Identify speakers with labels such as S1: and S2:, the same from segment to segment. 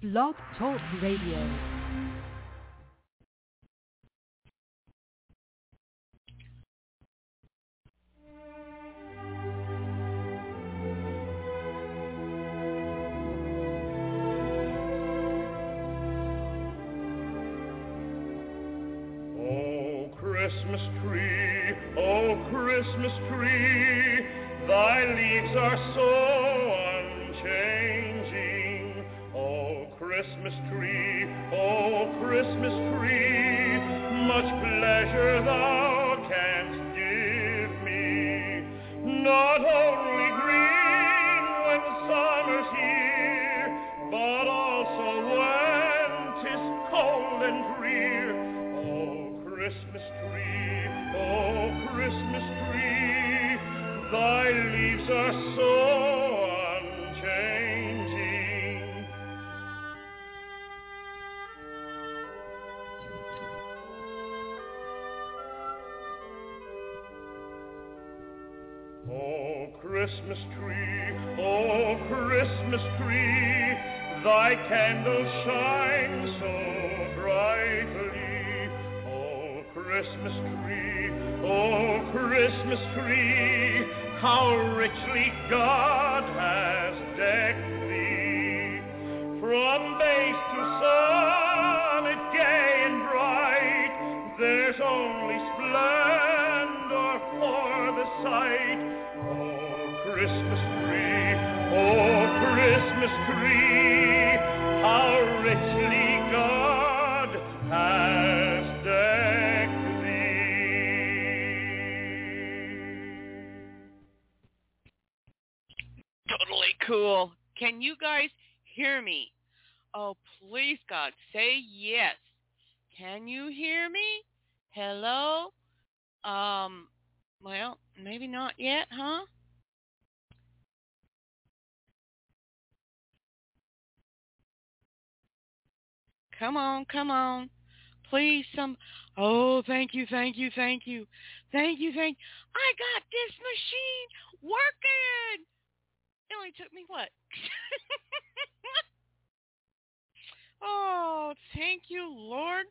S1: Blog Talk Radio.
S2: Christmas tree, oh Christmas tree, thy leaves are so unchanging. Oh Christmas tree, much pleasure thou canst give me. Not only green when summer's here, but also when 'tis cold and drear. Oh Christmas tree, thy leaves are so unchanging. Oh Christmas tree, thy candles shine so brightly. Oh Christmas tree, how richly God has decked thee. From base to summit, gay and bright, there's only splendor for the sight. Oh Christmas tree, how richly God has decked
S3: Totally cool. Can you guys hear me? Oh, please, God, say yes. Can you hear me? Hello? Well, maybe not yet, huh? Come on. Please, oh, thank you. I got this machine working. It only took me what? Oh, thank you, Lord.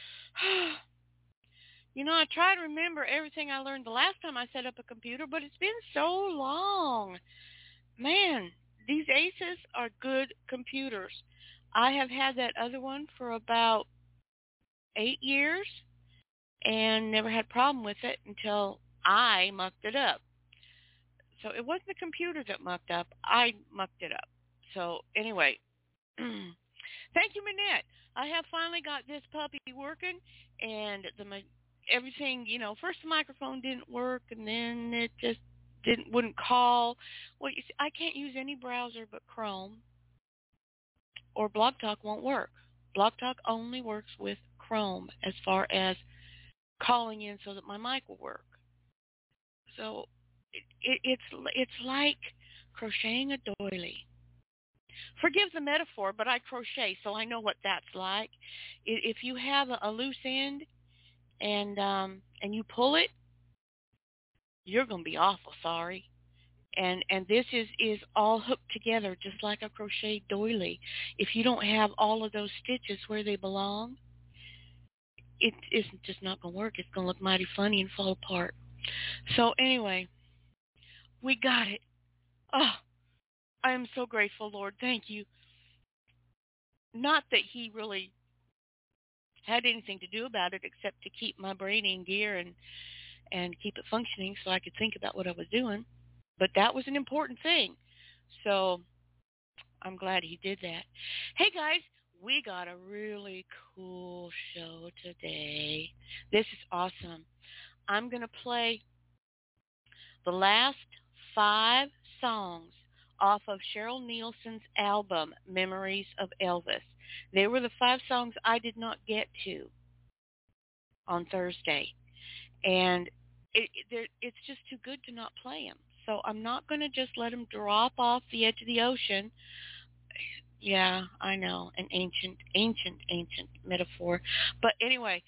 S3: You know, I try to remember everything I learned the last time I set up a computer, but it's been so long. Man, these Aces are good computers. I have had that other one for about 8 years and never had a problem with it until I mucked it up. So it wasn't the computer that mucked up. I mucked it up. So anyway, thank you, Minette. I have finally got this puppy working, and everything, you know, first the microphone didn't work, and then it just wouldn't call. Well, you see, I can't use any browser but Chrome, or Blog Talk won't work. Blog Talk only works with Chrome as far as calling in so that my mic will work. So it's like crocheting a doily. Forgive the metaphor, but I crochet, so I know what that's like. If you have a loose end and you pull it, you're going to be awful sorry. And this is all hooked together just like a crochet doily. If you don't have all of those stitches where they belong, it isn't just not going to work. It's going to look mighty funny and fall apart. So anyway, we got it. Oh, I am so grateful, Lord. Thank you. Not that he really had anything to do about it except to keep my brain in gear and keep it functioning so I could think about what I was doing. But that was an important thing. So I'm glad he did that. Hey, guys, we got a really cool show today. This is awesome. I'm going to play the last 5 songs off of Cheryl Nielsen's album, Memories of Elvis. They were the 5 songs I did not get to on Thursday. And it's just too good to not play them. So I'm not going to just let them drop off the edge of the ocean. Yeah, I know, an ancient metaphor. But anyway,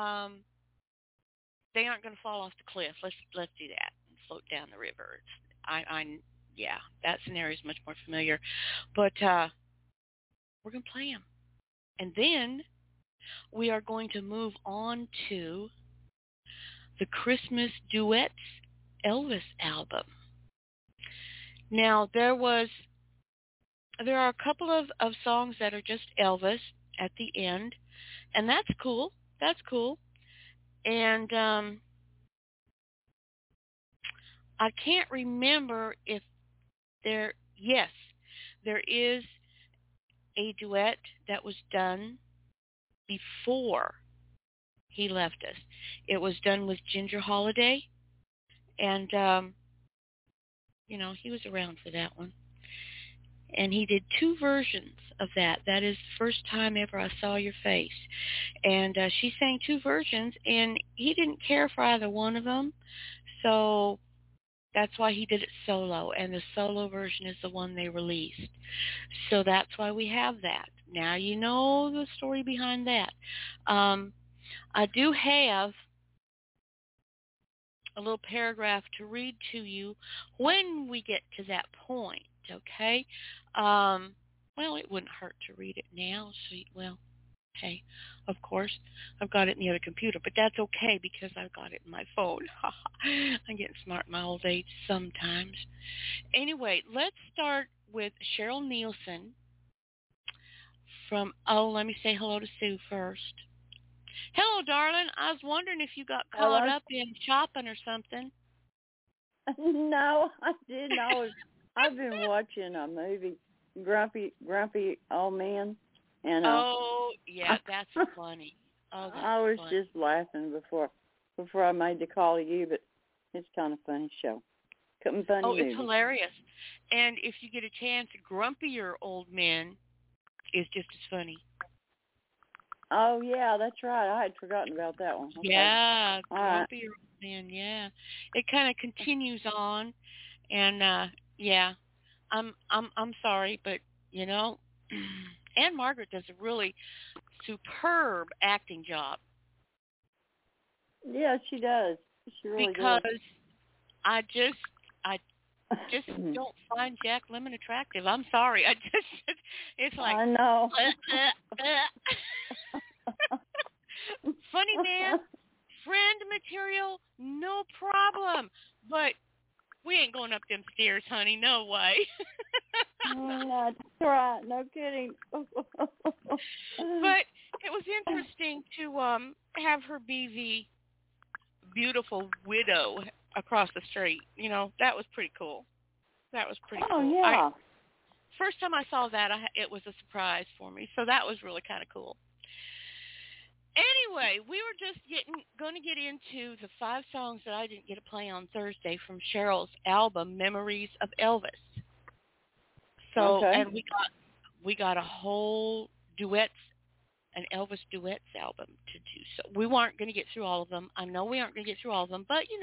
S3: they aren't going to fall off the cliff. Let's do that and float down the river. Yeah, that scenario is much more familiar. But We're going to play them. And then we are going to move on to the Christmas Duets Elvis album. Now, there are a couple of songs that are just Elvis at the end, and that's cool. That's cool. And I can't remember if there is a duet that was done before he left us. It was done with Ginger Holiday, and he was around for that one. And he did 2 versions of that. That is the first time ever I saw your face. And she sang 2 versions, and he didn't care for either one of them. So that's why he did it solo, and the solo version is the one they released. So that's why we have that. Now you know the story behind that. I do have a little paragraph to read to you when we get to that point, okay? Well, it wouldn't hurt to read it now. Okay, of course, I've got it in the other computer, but that's okay because I've got it in my phone. I'm getting smart in my old age sometimes. Anyway, let's start with Cheryl Nielsen let me say hello to Sue first. Hello, darling. I was wondering if you got caught up in shopping or something.
S4: No, I didn't. I've been watching a movie, Grumpy Old Man. And,
S3: yeah, that's funny.
S4: I was just laughing before I made the call to you, but it's kind of a funny show. Funny movie.
S3: It's hilarious. And if you get a chance, Grumpier Old Men is just as funny.
S4: Oh, yeah, that's right. I had forgotten about that one. Okay.
S3: Yeah, Grumpier Old Men, yeah. It kind of continues on, and, yeah, I'm sorry, but, Anne Margaret does a really superb acting job.
S4: Yeah, she does. She really
S3: because
S4: does.
S3: I just don't find Jack Lemmon attractive. I'm sorry. It's like
S4: I know.
S3: Funny man, friend material, no problem. But we ain't going up them stairs, honey. No way.
S4: That's right. No kidding.
S3: But it was interesting to have her be the beautiful widow across the street. That was pretty cool. Cool.
S4: Oh, yeah.
S3: First time I saw that, it was a surprise for me. So that was really kind of cool. Anyway, we were just going to get into the 5 songs that I didn't get to play on Thursday from Cheryl's album, Memories of Elvis. So,
S4: okay.
S3: And we got a whole an Elvis duets album to do. So we weren't going to get through all of them. I know we aren't going to get through all of them, but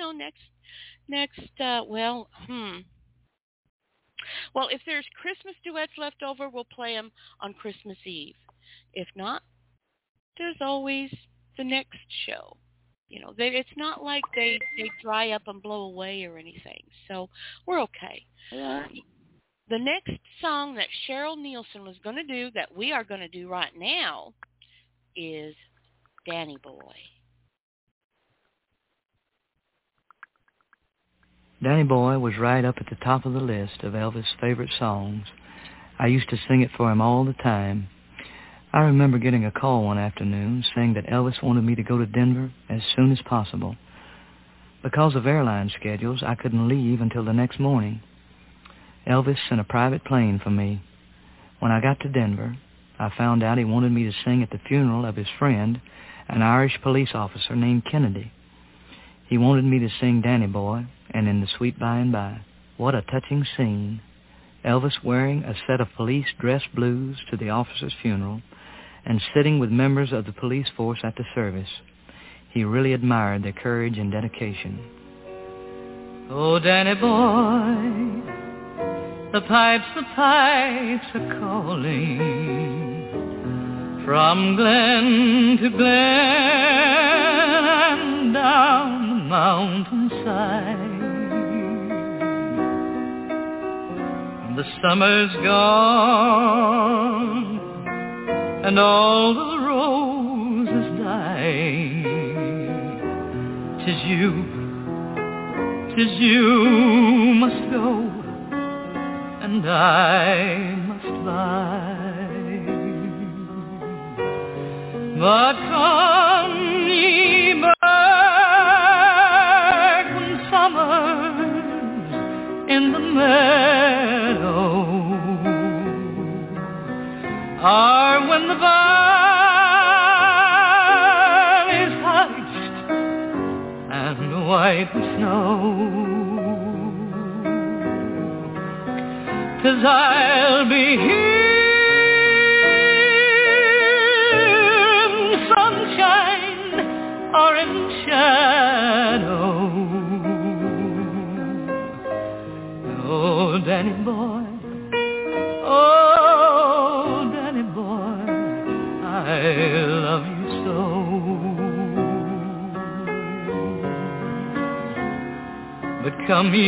S3: well, if there's Christmas duets left over, we'll play them on Christmas Eve. If not, there's always the next show. It's not like they dry up and blow away or anything. So we're okay.
S4: Right.
S3: The next song that Cheryl Nielsen was going to do, that we are going to do right now, is Danny Boy.
S5: Danny Boy was right up at the top of the list of Elvis' favorite songs. I used to sing it for him all the time. I remember getting a call one afternoon saying that Elvis wanted me to go to Denver as soon as possible. Because of airline schedules, I couldn't leave until the next morning. Elvis sent a private plane for me. When I got to Denver, I found out he wanted me to sing at the funeral of his friend, an Irish police officer named Kennedy. He wanted me to sing Danny Boy and In the Sweet By and By. What a touching scene. Elvis wearing a set of police dress blues to the officer's funeral and sitting with members of the police force at the service. He really admired their courage and dedication. Oh, Danny Boy, the pipes are calling from glen to glen and down the mountainside. The summer's gone and all the roses dying. 'Tis you must go, and I must bide. But come ye back when summer's in the meadow, or when the valley's hushed and white with snow. 'Cause I'll be here in sunshine or in shadow. Oh, Danny boy, oh, Danny boy, I love you so. But come ye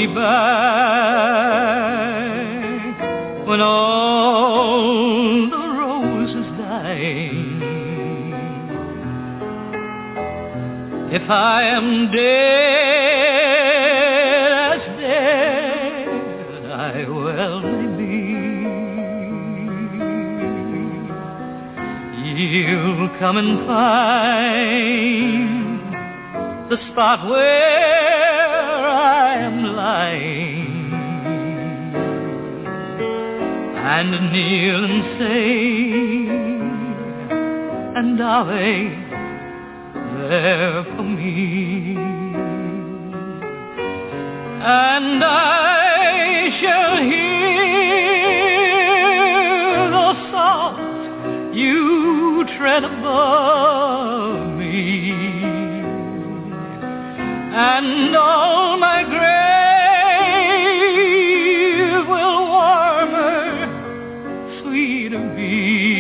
S5: back when all the roses dying. If I am dead as dead I well may be, you'll come and find the spot where I am lying, and kneel and say an Ave there for me, and I shall hear the soft you tread above me, and all my grave will warmer, sweeter be.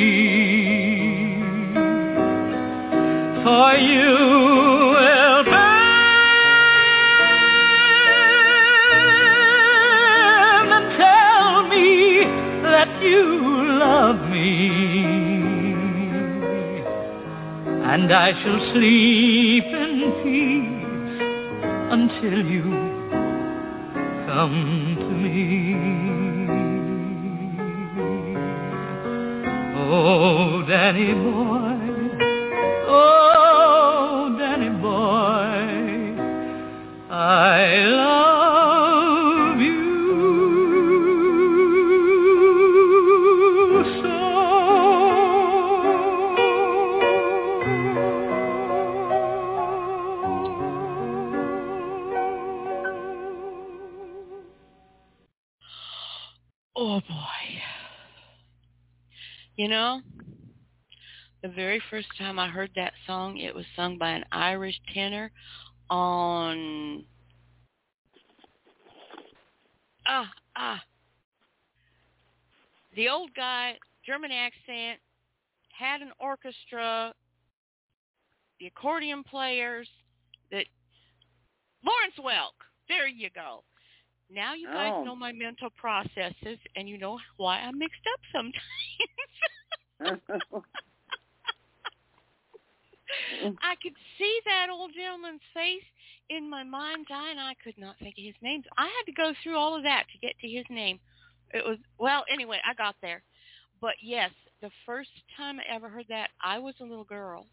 S5: For you will burn and tell me that you love me, and I shall sleep in peace until you come to me. Oh, Danny boy, oh, Danny boy, I love you so.
S3: Oh, boy. You know, the very first time I heard that song, it was sung by an Irish tenor on... The old guy, German accent, had an orchestra, the accordion players, Lawrence Welk. There you go. Now you guys know my mental processes, and you know why I'm mixed up sometimes. I could see that old gentleman's face in my mind's eye, and I could not think of his name. I had to go through all of that to get to his name. It was, well, anyway, I got there. But, yes, the first time I ever heard that, I was a little girl.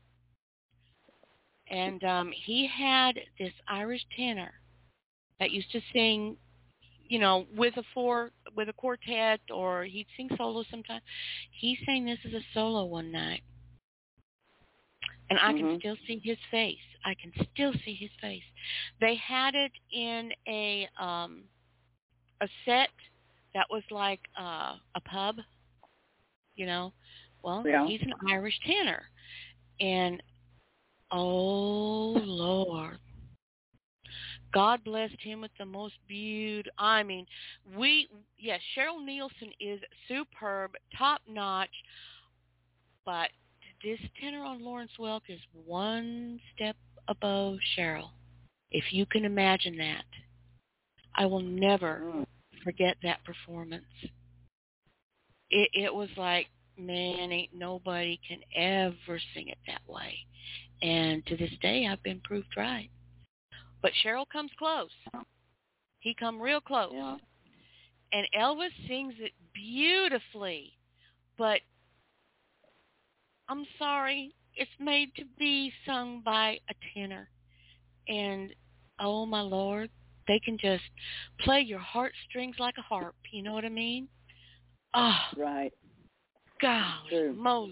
S3: And he had this Irish tenor that used to sing, you know, with a quartet, or he'd sing solo sometimes. He sang this as a solo one night. And I can still see his face. I can still see his face. They had it in a set that was like a pub, you know. Well, he's an Irish tenor. And, oh, Lord. God blessed him with the most beautiful. I mean, Cheryl Nielsen is superb, top-notch, but this tenor on Lawrence Welk is one step above Cheryl, if you can imagine that. I will never forget that performance. It was like, man, ain't nobody can ever sing it that way. And to this day, I've been proved right. But Cheryl comes close. He come real close.
S4: Yeah.
S3: And Elvis sings it beautifully. But I'm sorry, it's made to be sung by a tenor. And, oh, my Lord, they can just play your heartstrings like a harp. You know what I mean? Oh,
S4: right.
S3: Golly, Moses.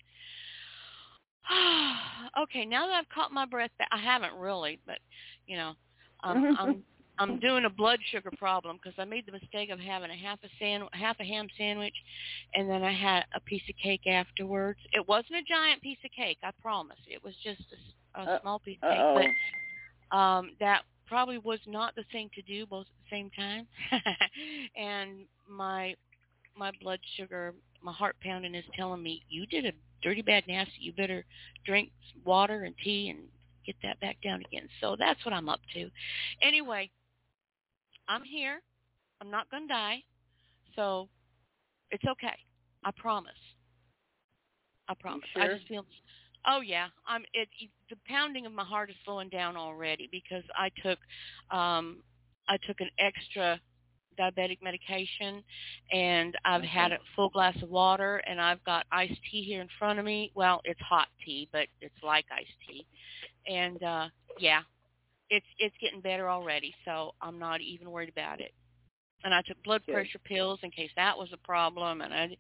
S3: Okay, now that I've caught my breath back, I haven't really, but, you know, I'm doing a blood sugar problem because I made the mistake of having a half a ham sandwich, and then I had a piece of cake afterwards. It wasn't a giant piece of cake, I promise. It was just a small piece of cake, but that probably was not the thing to do both at the same time. And my blood sugar, my heart pounding is telling me, you did a dirty, bad, nasty. You better drink water and tea and get that back down again. So that's what I'm up to. Anyway, I'm here. I'm not going to die. So it's okay. I promise. I promise.
S4: You sure?
S3: I just feel, oh yeah. The pounding of my heart is slowing down already because I took an extra diabetic medication, and I've had a full glass of water, and I've got iced tea here in front of me. Well, it's hot tea, but it's like iced tea. And yeah, it's getting better already, so I'm not even worried about it. And I took blood pressure pills in case that was a problem, and I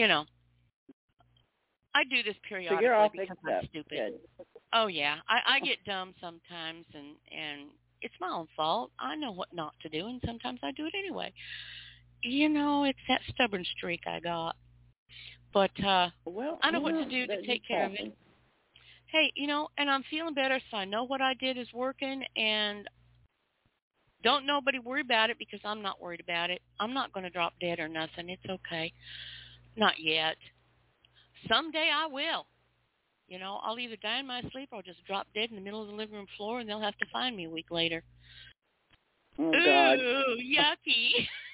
S3: do this periodically because I'm stupid.
S4: Good.
S3: Oh yeah, I get dumb sometimes, and it's my own fault. I know what not to do, and sometimes I do it anyway. You know, it's that stubborn streak I got. But I know what to do to take care of it. Hey, you know, and I'm feeling better, so I know what I did is working, and don't nobody worry about it because I'm not worried about it. I'm not going to drop dead or nothing. It's okay. Not yet. Someday I will. You know, I'll either die in my sleep or I'll just drop dead in the middle of the living room floor, and they'll have to find me a week later.
S4: Oh, God.
S3: Ooh, yucky.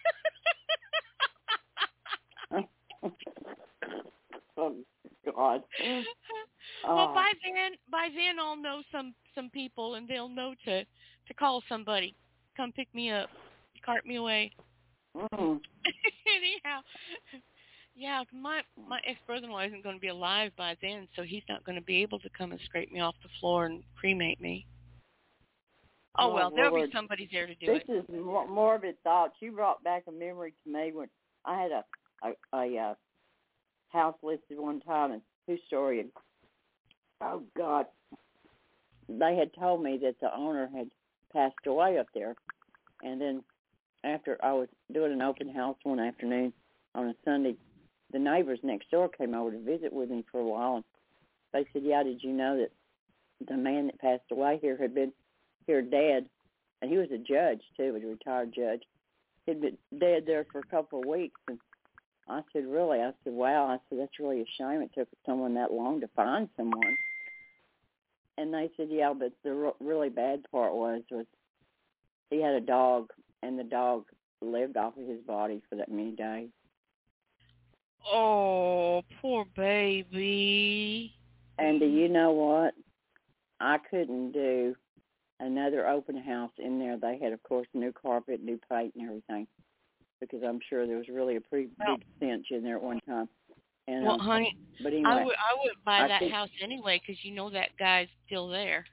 S4: Oh, God.
S3: Well, by then I'll know some people, and they'll know to call somebody. Come pick me up. Cart me away. Anyhow. Yeah, my ex-brother-in-law isn't going to be alive by then, so he's not going to be able to come and scrape me off the floor and cremate me. Oh, well, there'll be somebody there to do it.
S4: This is morbid thoughts. You brought back a memory to me when I had a house listed one time in two-story, and oh, God, they had told me that the owner had passed away up there. And then after I was doing an open house one afternoon on a Sunday, the neighbors next door came over to visit with me for a while, and they said, yeah, did you know that the man that passed away here had been here dead, and he was a judge, too, a retired judge. He'd been dead there for a couple of weeks, and I said, really? I said, wow. I said, that's really a shame it took someone that long to find someone. And they said, yeah, but the really bad part was he had a dog, and the dog lived off of his body for that many days.
S3: Oh, poor baby.
S4: And do you know what? I couldn't do another open house in there. They had, of course, new carpet, new paint, and everything, because I'm sure there was really a pretty big stench in there at one time. And,
S3: well, honey,
S4: but anyway,
S3: I would buy that house anyway because you know that guy's still there.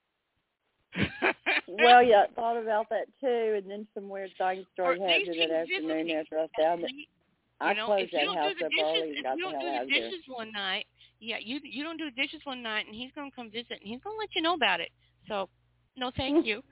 S4: Well, yeah, I thought about that too, and then some weird things started happening that afternoon after I found it. I closed that house up early and got the hell out of there.
S3: Dishes one night, yeah, you don't do the dishes one night, and he's going to come visit, and he's going to let you know about it. So, no thank you.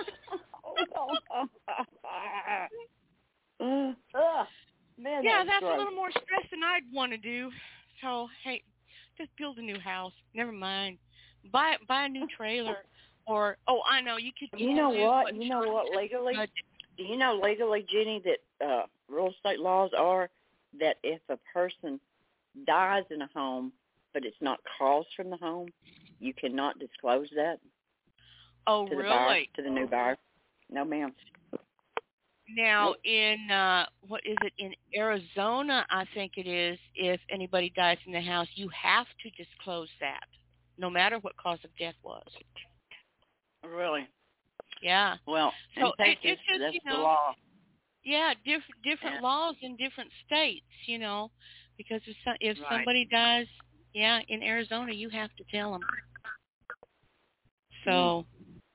S4: Man,
S3: yeah, that's a little more stress than I'd want to do. So, hey, just build a new house. Never mind. Buy a new trailer. Or, I know, you could...
S4: You know what legally? Do you know legally, Jenny, that real estate laws are that if a person dies in a home, but it's not caused from the home, you cannot disclose that
S3: to
S4: the
S3: really?
S4: buyer, to the new buyer. No, ma'am.
S3: Now, in what is it, in Arizona, I think it is, if anybody dies in the house, you have to disclose that, no matter what cause of death was.
S4: Really?
S3: Yeah.
S4: Well, in
S3: So
S4: Texas,
S3: it's just,
S4: that's
S3: you
S4: the
S3: know,
S4: law.
S3: yeah, different laws in different states, you know, because if
S4: Right.
S3: somebody dies, yeah, in Arizona, you have to tell them. So,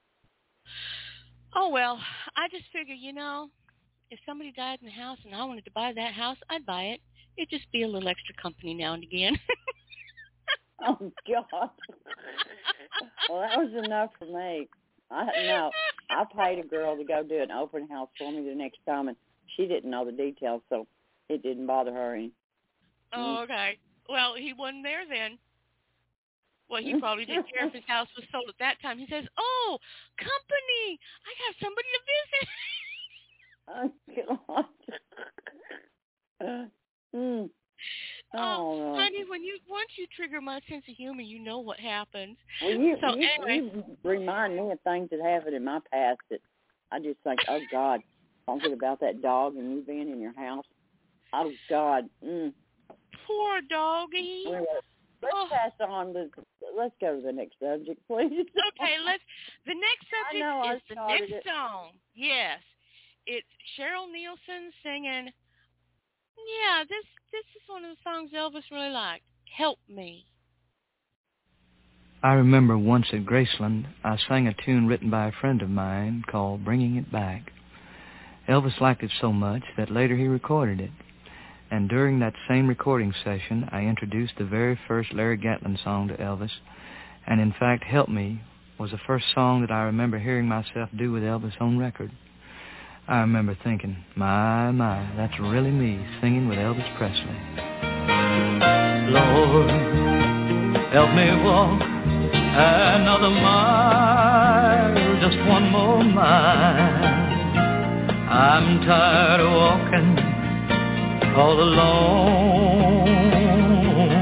S3: oh, well, I just figure, you know, if somebody died in the house and I wanted to buy that house, I'd buy it. It'd just be a little extra company now and again.
S4: Oh, God. Well, that was enough for me. I paid a girl to go do an open house for me the next time, and she didn't know the details, so it didn't bother her any.
S3: Oh, okay. Well, he wasn't there then. Well, he probably didn't care if his house was sold at that time. He says, oh, company, I got somebody to visit.
S4: Oh, God. Oh,
S3: honey, once you trigger my sense of humor, you know what happens.
S4: Well,
S3: Anyway.
S4: you remind me of things that happened in my past that I just think, oh, God, something about that dog and you being in your house. Oh, God.
S3: Poor doggy.
S4: Anyway, let's pass on. Let's go to the next subject, please.
S3: Okay, the next subject is the next song. Yes. It's Cheryl Nielsen singing, yeah, this is one of the songs Elvis really liked, Help Me.
S5: I remember once at Graceland, I sang a tune written by a friend of mine called Bringing It Back. Elvis liked it so much that later he recorded it. And during that same recording session, I introduced the very first Larry Gatlin song to Elvis. And in fact, Help Me was the first song that I remember hearing myself do with Elvis on record. I remember thinking, my, that's really me singing with Elvis Presley. Lord, help me walk another mile, just one more mile. I'm tired of walking all alone.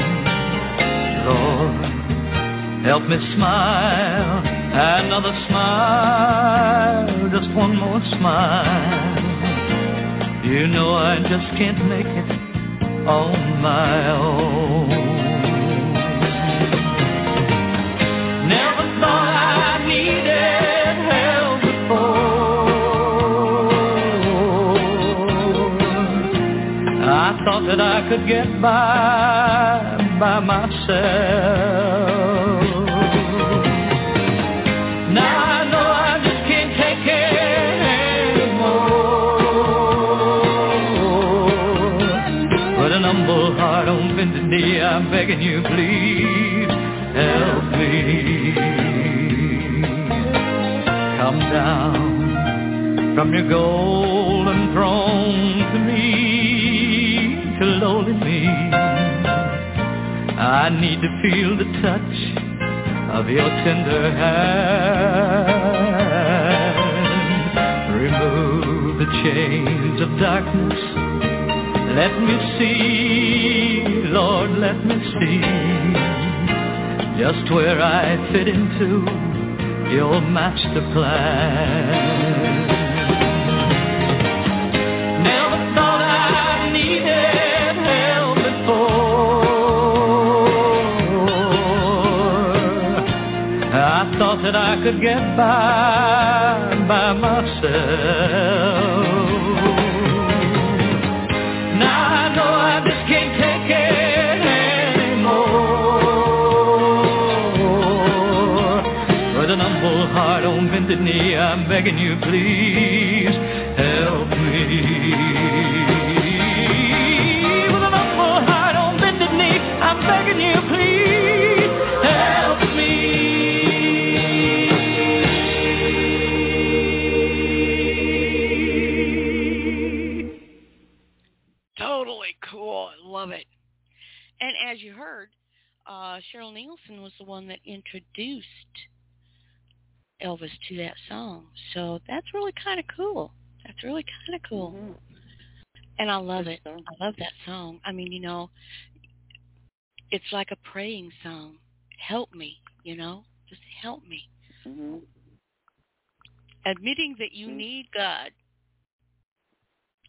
S5: Lord, help me smile, another smile, just one more smile. You know I just can't make it on my own. Never thought I needed help before. I thought that I could get by myself. Now I know I just can't take it anymore. With an humble heart on bended knee, I'm begging you, please help me. Come down from your golden throne to me, to lowly me. I need to feel the touch of your tender hand. Remove the chains of darkness. Let me see, Lord, let me see just where I fit into your master plan. Never thought I needed help before. I thought that I could get by myself. Now I know I just can't take it anymore. With an humble heart on bended knee, I'm begging you, please help me. With an humble heart on bended knee, I'm begging you, please help me.
S3: Totally cool. I love it. And as you heard, Cheryl Nielsen was the one that introduced Elvis to that song. So that's really kind of cool. That's really kind of cool.
S4: Mm-hmm.
S3: And I love it. I love that song. I mean, you know, it's like a praying song. Help me, you know, just help me.
S4: Mm-hmm.
S3: Admitting that you need God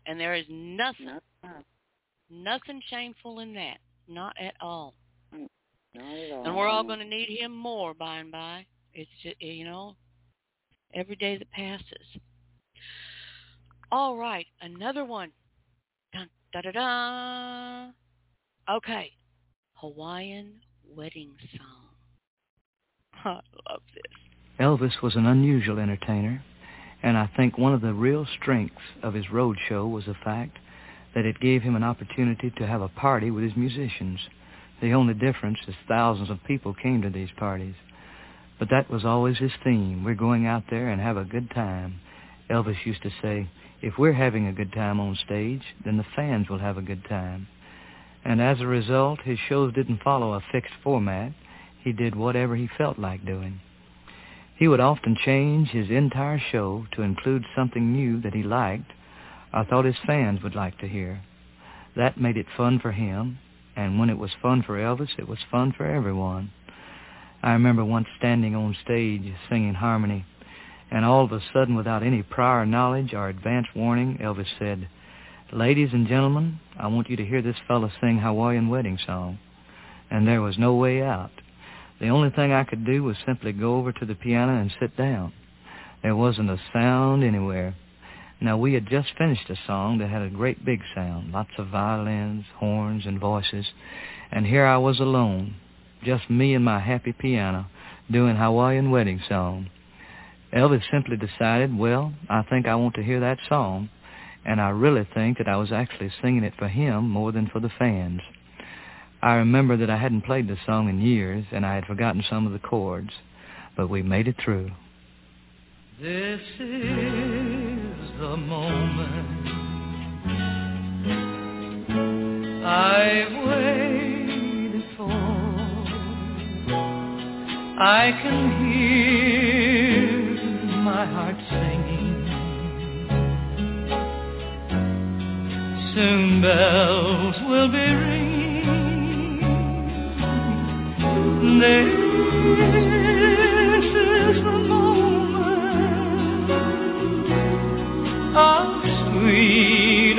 S3: And there is nothing shameful in that. Not at all.
S4: Not at all.
S3: And we're all going to need him more by and by. It's just, every day that passes. All right, another one. Dun, da, da, da. Okay, Hawaiian Wedding Song. I love this.
S5: Elvis was an unusual entertainer, and I think one of the real strengths of his road show was the fact that it gave him an opportunity to have a party with his musicians. The only difference is thousands of people came to these parties. But that was always his theme. We're going out there and have a good time. Elvis used to say, if we're having a good time on stage, then the fans will have a good time. And as a result, his shows didn't follow a fixed format. He did whatever he felt like doing. He would often change his entire show to include something new that he liked or thought his fans would like to hear. That made it fun for him, and when it was fun for Elvis, it was fun for everyone. I remember once standing on stage singing harmony, and all of a sudden, without any prior knowledge or advance warning, Elvis said, "Ladies and gentlemen, I want you to hear this fella sing Hawaiian Wedding Song." And there was no way out. The only thing I could do was simply go over to the piano and sit down. There wasn't a sound anywhere. Now, we had just finished a song that had a great big sound, lots of violins, horns, and voices, and here I was alone, just me and my happy piano, doing Hawaiian Wedding Song. Elvis simply decided, well, I think I want to hear that song, and I really think that I was actually singing it for him more than for the fans. I remember that I hadn't played the song in years, and I had forgotten some of the chords, but we made it through. This is the moment I've waited for. I can hear my heart singing. Soon bells will be ringing. This is the moment of sweet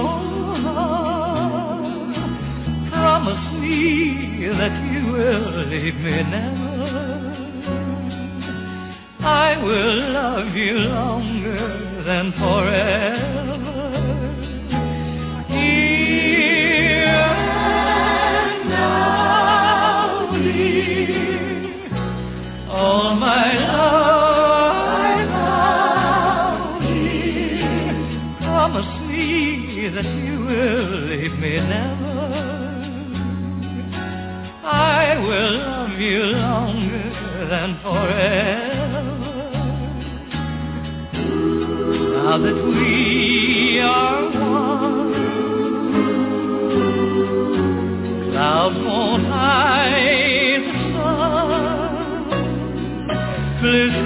S5: alone. Promise me that you will leave me never. I will love you longer than forever. All my love I vow thee. Promise me that you will leave me never. I will love you longer than forever. Now that we are one, clouds won't hide the sun. Blue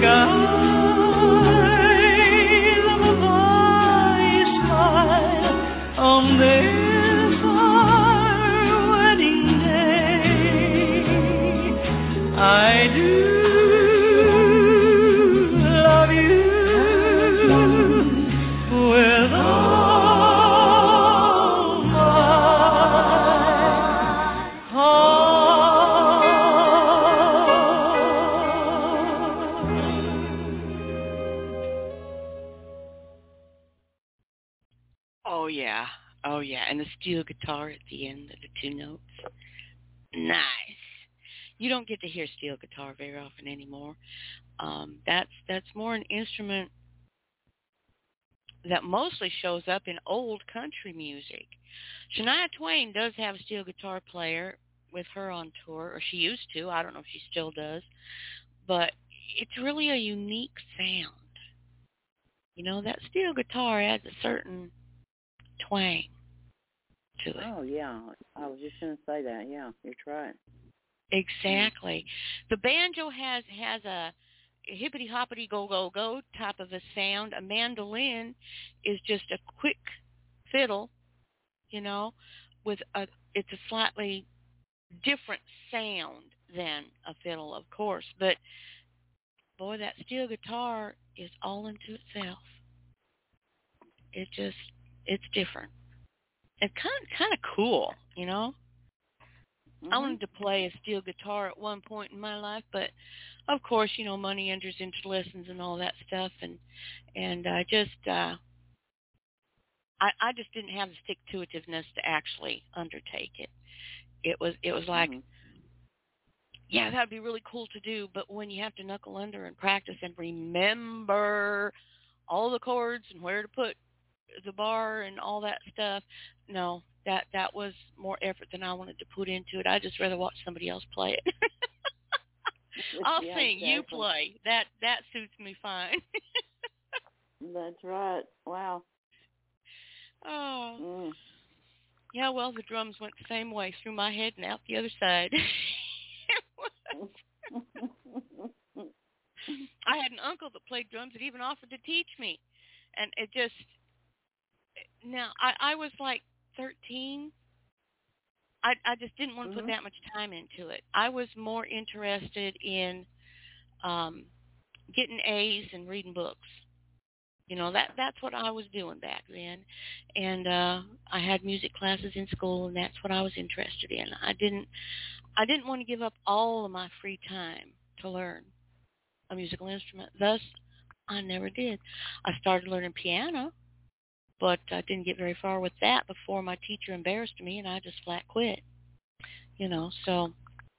S5: skies above my smile on this our wedding day. I do love you with all my heart.
S3: Oh, yeah, and the steel guitar at the end of the two notes. Nice. You don't get to hear steel guitar very often anymore. That's more an instrument that mostly shows up in old country music. Shania Twain does have a steel guitar player with her on tour, or she used to. I don't know if she still does. But it's really a unique sound. You know, that steel guitar adds a certain twang to it.
S4: Oh, yeah. I was just going to say that. Yeah, you're right.
S3: Exactly. The banjo has a hippity-hoppity go-go-go type of a sound. A mandolin is just a quick fiddle, you know, it's a slightly different sound than a fiddle, of course. But, boy, that steel guitar is all into itself. It just It's different. It's kind of cool, you know. I wanted to play a steel guitar at one point in my life, but of course, you know, money enters into lessons and all that stuff, and I just didn't have the stick-to-itiveness to actually undertake it. It was like, yeah, that'd be really cool to do, but when you have to knuckle under and practice and remember all the chords and where to put the bar and all that stuff, no, that was more effort than I wanted to put into it. I'd just rather watch somebody else play it. I'll sing, exactly. You play. That suits me fine.
S4: That's right. Wow.
S3: Oh. Yeah, well, the drums went the same way, through my head and out the other side. I had an uncle that played drums that even offered to teach me. And it just, now, I was like 13. I just didn't want to put that much time into it. I was more interested in getting A's and reading books. You know, that's what I was doing back then. And I had music classes in school, and that's what I was interested in. I didn't want to give up all of my free time to learn a musical instrument. Thus, I never did. I started learning piano, but I didn't get very far with that before my teacher embarrassed me, and I just flat quit. You know, so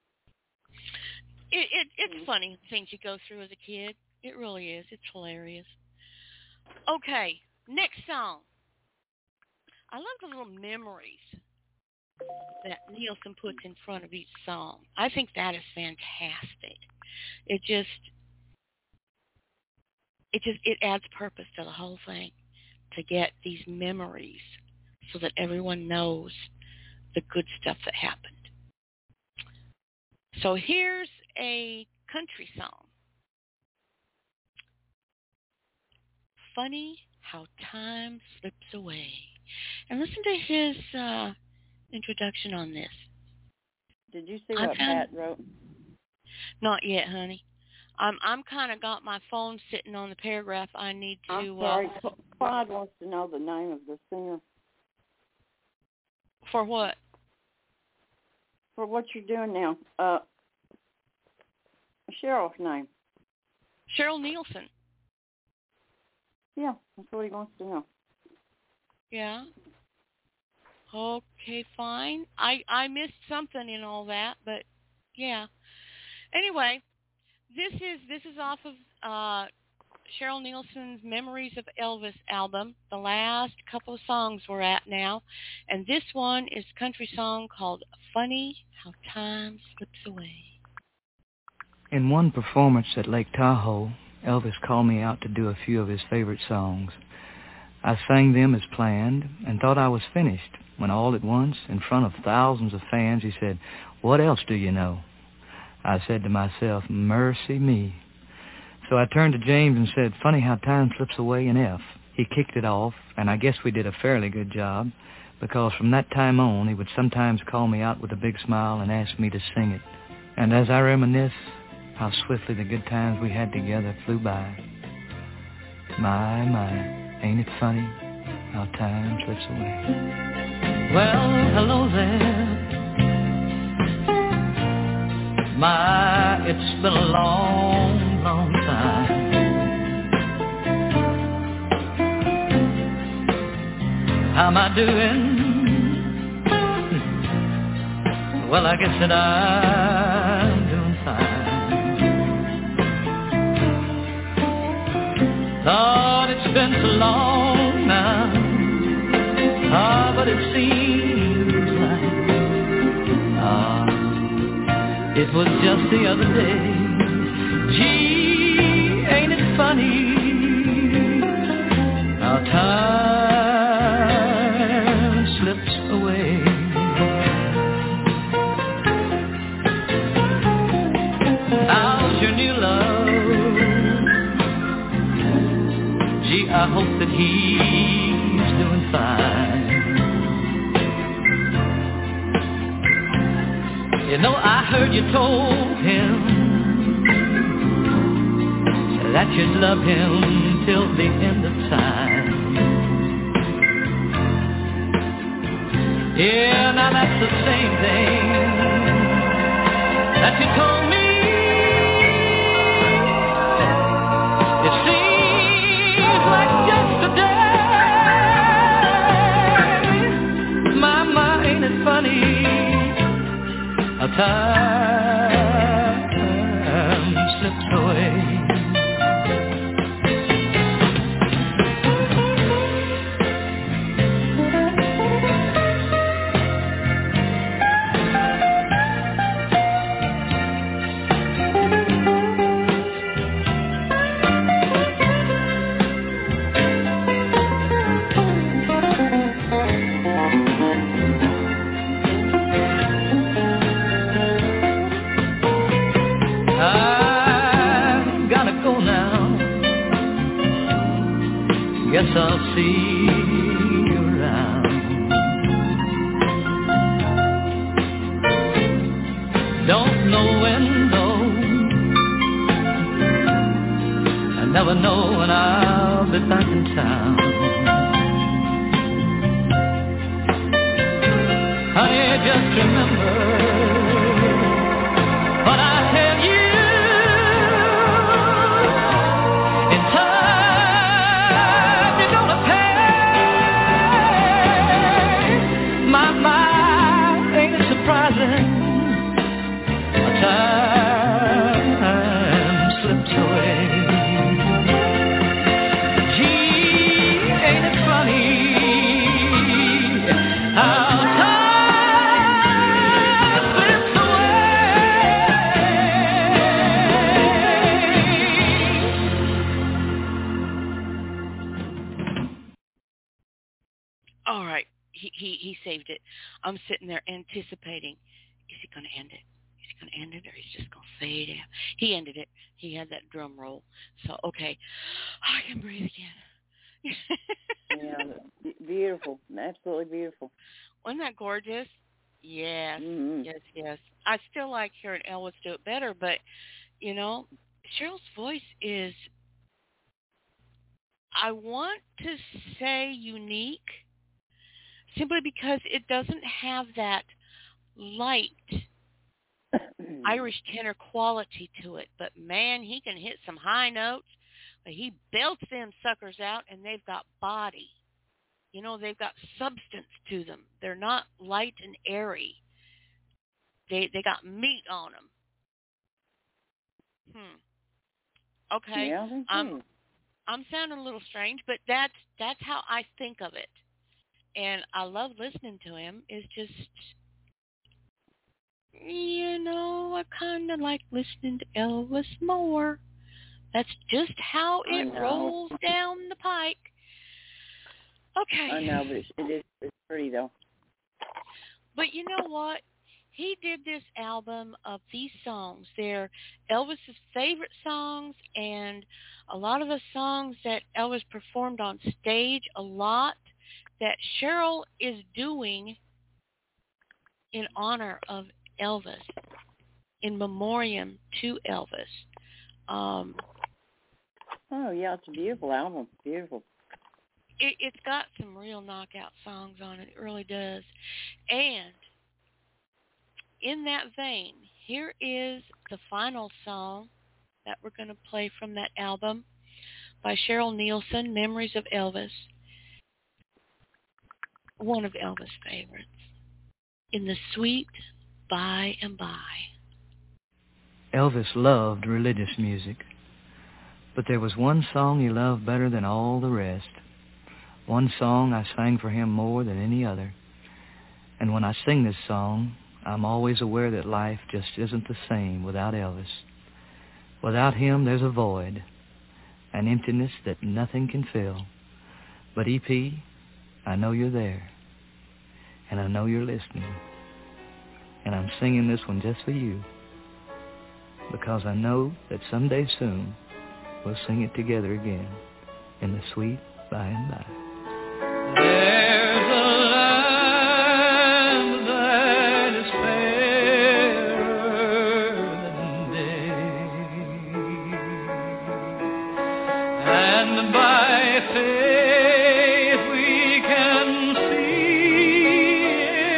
S3: it's funny, things you go through as a kid. It really is. It's hilarious. Okay, next song. I love the little memories that Nielsen puts in front of each song. I think that is fantastic. It adds purpose to the whole thing, to get these memories so that everyone knows the good stuff that happened. So here's a country song. Funny How Time Slips Away. And listen to his introduction on this.
S4: Did you see what Pat wrote?
S3: Not yet, honey. I'm kind of got my phone sitting on the paragraph I need to...
S4: I'm sorry. Clyde wants to know the name of the singer.
S3: For what?
S4: For what you're doing now. Cheryl's name.
S3: Cheryl Nielsen.
S4: Yeah, that's what he wants to know.
S3: Yeah. Okay, fine. I missed something in all that, but yeah. Anyway, this is off of Cheryl Nielsen's Memories of Elvis album. The last couple of songs we're at now, and this one is a country song called Funny How Time Slips Away.
S5: In one performance at Lake Tahoe, Elvis called me out to do a few of his favorite songs. I sang them as planned and thought I was finished when all at once, in front of thousands of fans, he said, "What else do you know?" I said to myself, "Mercy me." So I turned to James and said, "Funny How Time Slips Away in F." He kicked it off, and I guess we did a fairly good job, because from that time on, he would sometimes call me out with a big smile and ask me to sing it. And as I reminisce how swiftly the good times we had together flew by, my, ain't it funny how time slips away? Well, hello there. My, it's been a long, long time. How am I doing? Well, I guess that I'm doing fine. Thought it's been so long now. But it seems like it was just the other day. Gee, ain't it funny how time slips away? How's your new love? Gee, I hope that he's doing fine. You know, I heard you told him that you'd love him till the end of time. Yeah, now that's the same thing that you told me. It seems like yesterday. My, ain't it funny how time slips away. Guess I'll see you around. Don't know when, though. I never know when I'll be back in town. Honey, just remember what I tell you. Time slips away. Gee, ain't it funny how time slips away.
S3: All right, he saved it. I'm sitting there anticipating. Is he going to end it? Is he going to end it, or he's just going to fade out? He ended it. He had that drum roll. So, okay, I can breathe again.
S4: Yeah, beautiful. Absolutely beautiful.
S3: Wasn't that gorgeous? Yes,
S4: mm-hmm.
S3: yes. I still like hearing Elvis do it better, but, you know, Cheryl's voice is, I want to say unique, simply because it doesn't have that light Irish tenor quality to it, but man, he can hit some high notes, but he belts them suckers out, and they've got body. You know, they've got substance to them. They're not light and airy. They got meat on them. Okay.
S4: Yeah,
S3: I'm sounding a little strange, but that's how I think of it, and I love listening to him. It's just, you know, I kind of like listening to Elvis more. That's just how it rolls down the pike. Okay.
S4: I know, but it's pretty, though.
S3: But you know what? He did this album of these songs. They're Elvis's favorite songs, and a lot of the songs that Elvis performed on stage a lot that Cheryl is doing in honor of Elvis, in memoriam to Elvis.
S4: Oh, yeah, it's a beautiful album. Beautiful.
S3: It's got some real knockout songs on it. It really does. And in that vein, here is the final song that we're going to play from that album by Cheryl Nielsen, Memories of Elvis. One of Elvis' favorites. In the Sweet By and By.
S5: Elvis loved religious music, but there was one song he loved better than all the rest. One song I sang for him more than any other. And when I sing this song, I'm always aware that life just isn't the same without Elvis. Without him, there's a void, an emptiness that nothing can fill. But EP, I know you're there, and I know you're listening. And I'm singing this one just for you, because I know that someday soon we'll sing it together again in the sweet by and by. There's a land that is fairer than day, and by faith we can see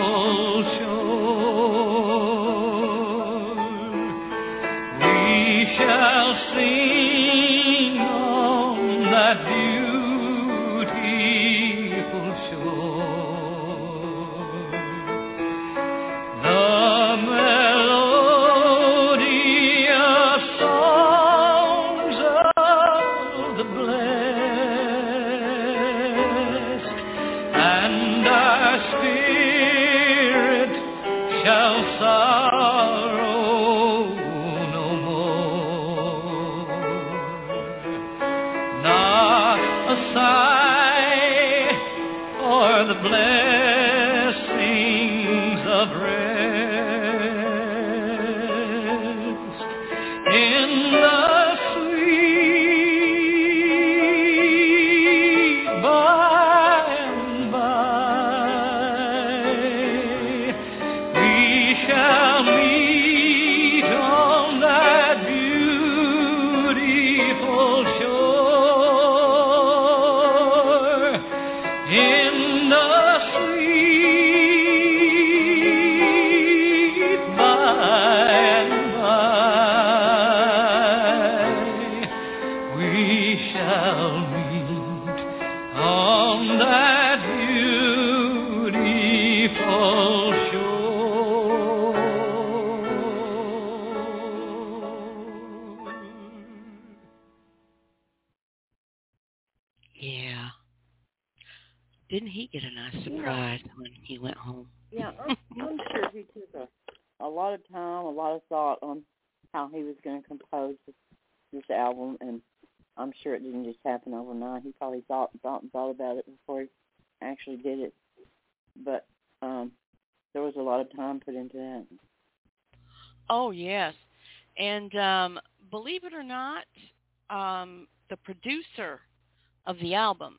S6: full shore. We shall sing on that beautiful shore. The melodious songs of the blessed, and our spirit shall sorrow no more. Not a sigh for the blessings of rest in the sweet by and by. We shall meet on that beautiful shore in the sweet by and by. We shall meet on that beautiful shore.
S3: Yeah. Didn't he get a nice surprise when he went home?
S4: Yeah, I'm sure he took a lot of time, a lot of thought on how he was going to compose this album, and I'm sure it didn't just happen overnight. He probably thought about it before he actually did it. But there was a lot of time put into that.
S3: Oh, yes. And believe it or not, the producer of the album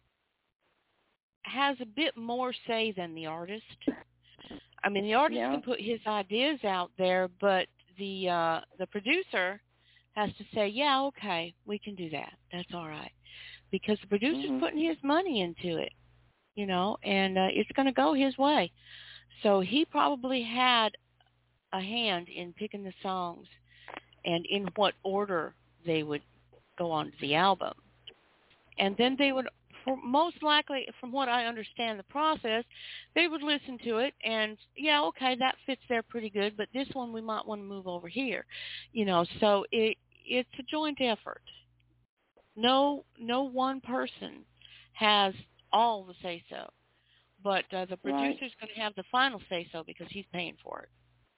S3: has a bit more say than the artist. I mean, the artist can put his ideas out there, but the producer has to say, yeah, okay, we can do that. That's all right. Because the producer's putting his money into it, you know, and it's going to go his way. So he probably had a hand in picking the songs and in what order they would go on to the album. And then they would, most likely, from what I understand the process, they would listen to it and, yeah, okay, that fits there pretty good, but this one we might want to move over here. You know, so it's a joint effort. No one person has all the say-so, but the producer's going to have the final say-so because he's paying for it,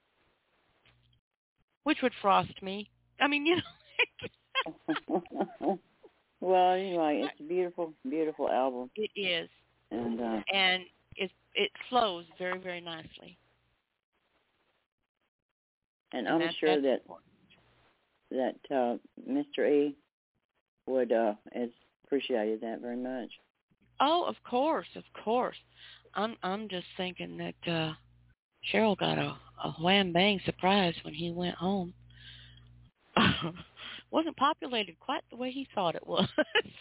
S3: which would frost me. I mean, you know.
S4: Well, anyway, it's a beautiful, beautiful album.
S3: It is.
S4: And
S3: it flows very, very nicely.
S4: And I'm sure that Mr. E would has appreciated that very much.
S3: Oh, of course. I'm just thinking that Cheryl got a wham bang surprise when he went home. Wasn't populated quite the way he thought it was.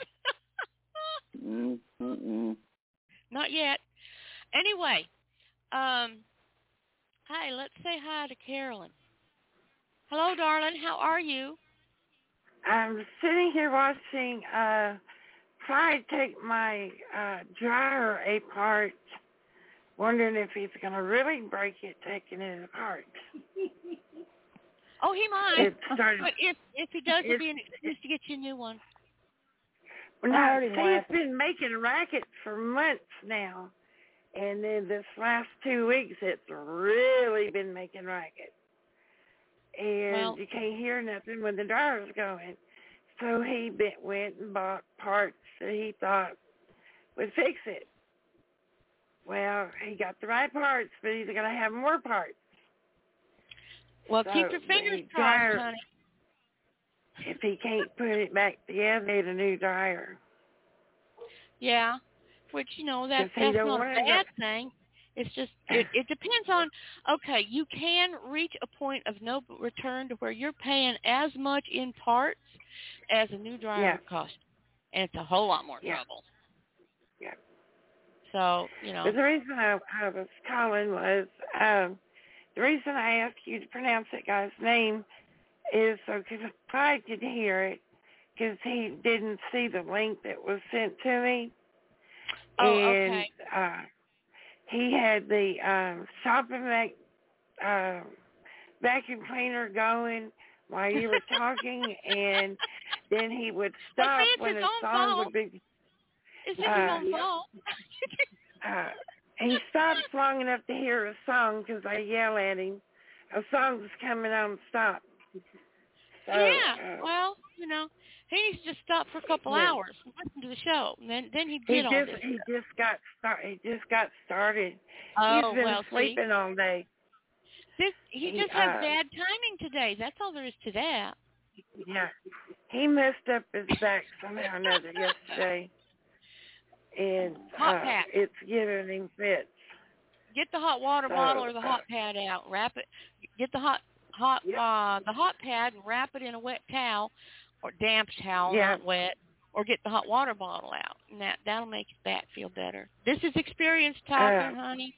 S3: Not yet. Anyway, hi, let's say hi to Carolyn. Hello, darling. How are you?
S7: I'm sitting here watching Clyde take my dryer apart, wondering if he's going to really break it taking it apart.
S3: Oh, he might.
S7: But
S3: if he does, it'll be an excuse to get you a new one.
S7: Well, now, he's been making rackets for months now, and then this last 2 weeks, it's really been making rackets. And you can't hear nothing when the dryer's going. So he went and bought parts that he thought would fix it. Well, he got the right parts, but he's going to have more parts.
S3: Well, keep your fingers crossed, honey.
S7: If he can't put it back together, need a new dryer.
S3: Yeah, which, you know, that's not a bad thing. It's just, it depends on, okay, you can reach a point of no return to where you're paying as much in parts as a new dryer would cost. And it's a whole lot more trouble.
S7: Yeah.
S3: So,
S7: But the reason I was calling was, the reason I asked you to pronounce that guy's name is so because I could hear it, because he didn't see the link that was sent to me.
S3: Oh,
S7: and,
S3: okay.
S7: He had the shopping vacuum cleaner going while you were talking, and then he would stop when a song would be...
S3: It's his own fault.
S7: He stops long enough to hear a song because I yell at him. A song's coming on, stop. So,
S3: well, he needs to just stop for a couple hours and listen to the show, and then he'd get on this.
S7: He just got started.
S3: Oh,
S7: He's been sleeping all day.
S3: He just has bad timing today. That's all there is to that.
S7: Yeah. He messed up his back somehow or another yesterday. And it's giving him fits.
S3: Get the hot water bottle or the hot pad out. Wrap it. Get the hot pad and wrap it in a wet towel or damp towel, not wet. Or get the hot water bottle out, and that'll make his back feel better. This is experience talking, honey.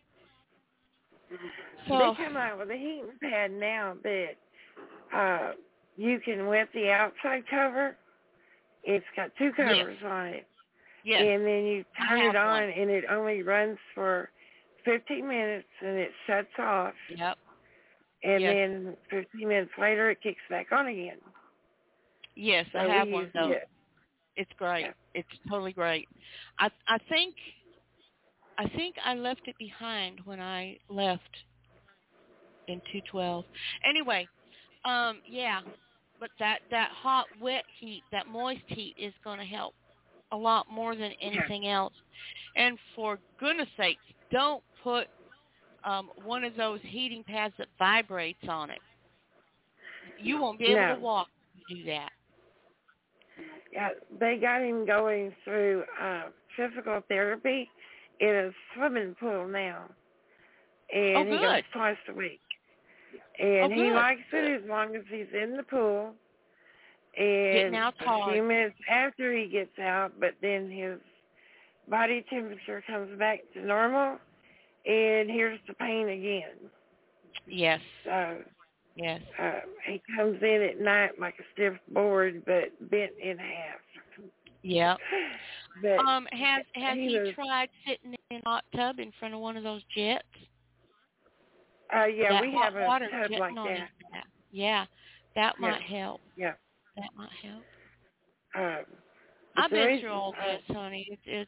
S3: So
S7: they come out with a heating pad now that you can wet the outside cover. It's got two covers on it.
S3: Yes.
S7: And then you turn it on, and it only runs for 15 minutes, and it shuts off.
S3: Yep.
S7: And then 15 minutes later, it kicks back on again.
S3: Yes, I have one of those. It's great. Yeah. It's totally great. I think I left it behind when I left in 212. Anyway, but that hot, wet heat, that moist heat is going to help a lot more than anything else. And for goodness sakes, don't put one of those heating pads that vibrates on it. You won't be able to walk if you do that.
S7: Yeah, they got him going through physical therapy in a swimming pool now. And he goes twice a week. And he likes it as long as he's in the pool. And a few minutes after he gets out, but then his body temperature comes back to normal, and here's the pain again.
S3: Yes.
S7: So,
S3: yes.
S7: He comes in at night like a stiff board, but bent in half.
S3: Yeah.
S7: But
S3: has he tried sitting in a hot tub in front of one of those jets?
S7: Yeah, we have a tub like that.
S3: Yeah, that might help.
S7: Yeah.
S3: That might help. I've been through all this, honey. It's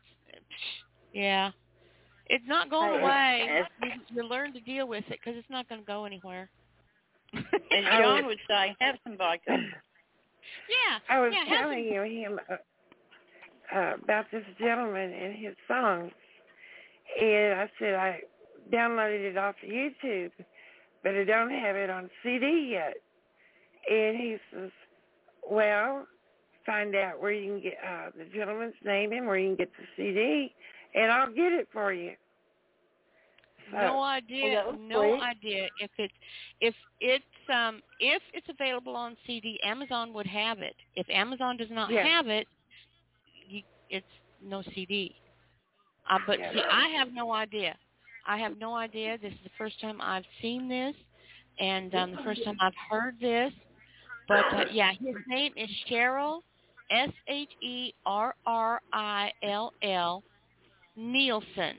S3: it's not going away. You learn to deal with it because it's not going to go anywhere.
S4: As John would say, have some vodka.
S3: Yeah.
S7: I was telling him about this gentleman and his songs, and I said I downloaded it off of YouTube, but I don't have it on CD yet. And he says, well, find out where you can get the gentleman's name and where you can get the CD, and I'll get it for you. So,
S3: no idea. If it's available on CD, Amazon would have it. If Amazon does not have it, it's no CD. But see, I have no idea. This is the first time I've seen this, and the first time I've heard this. But, his name is Sherrill, Sherrill Nielsen,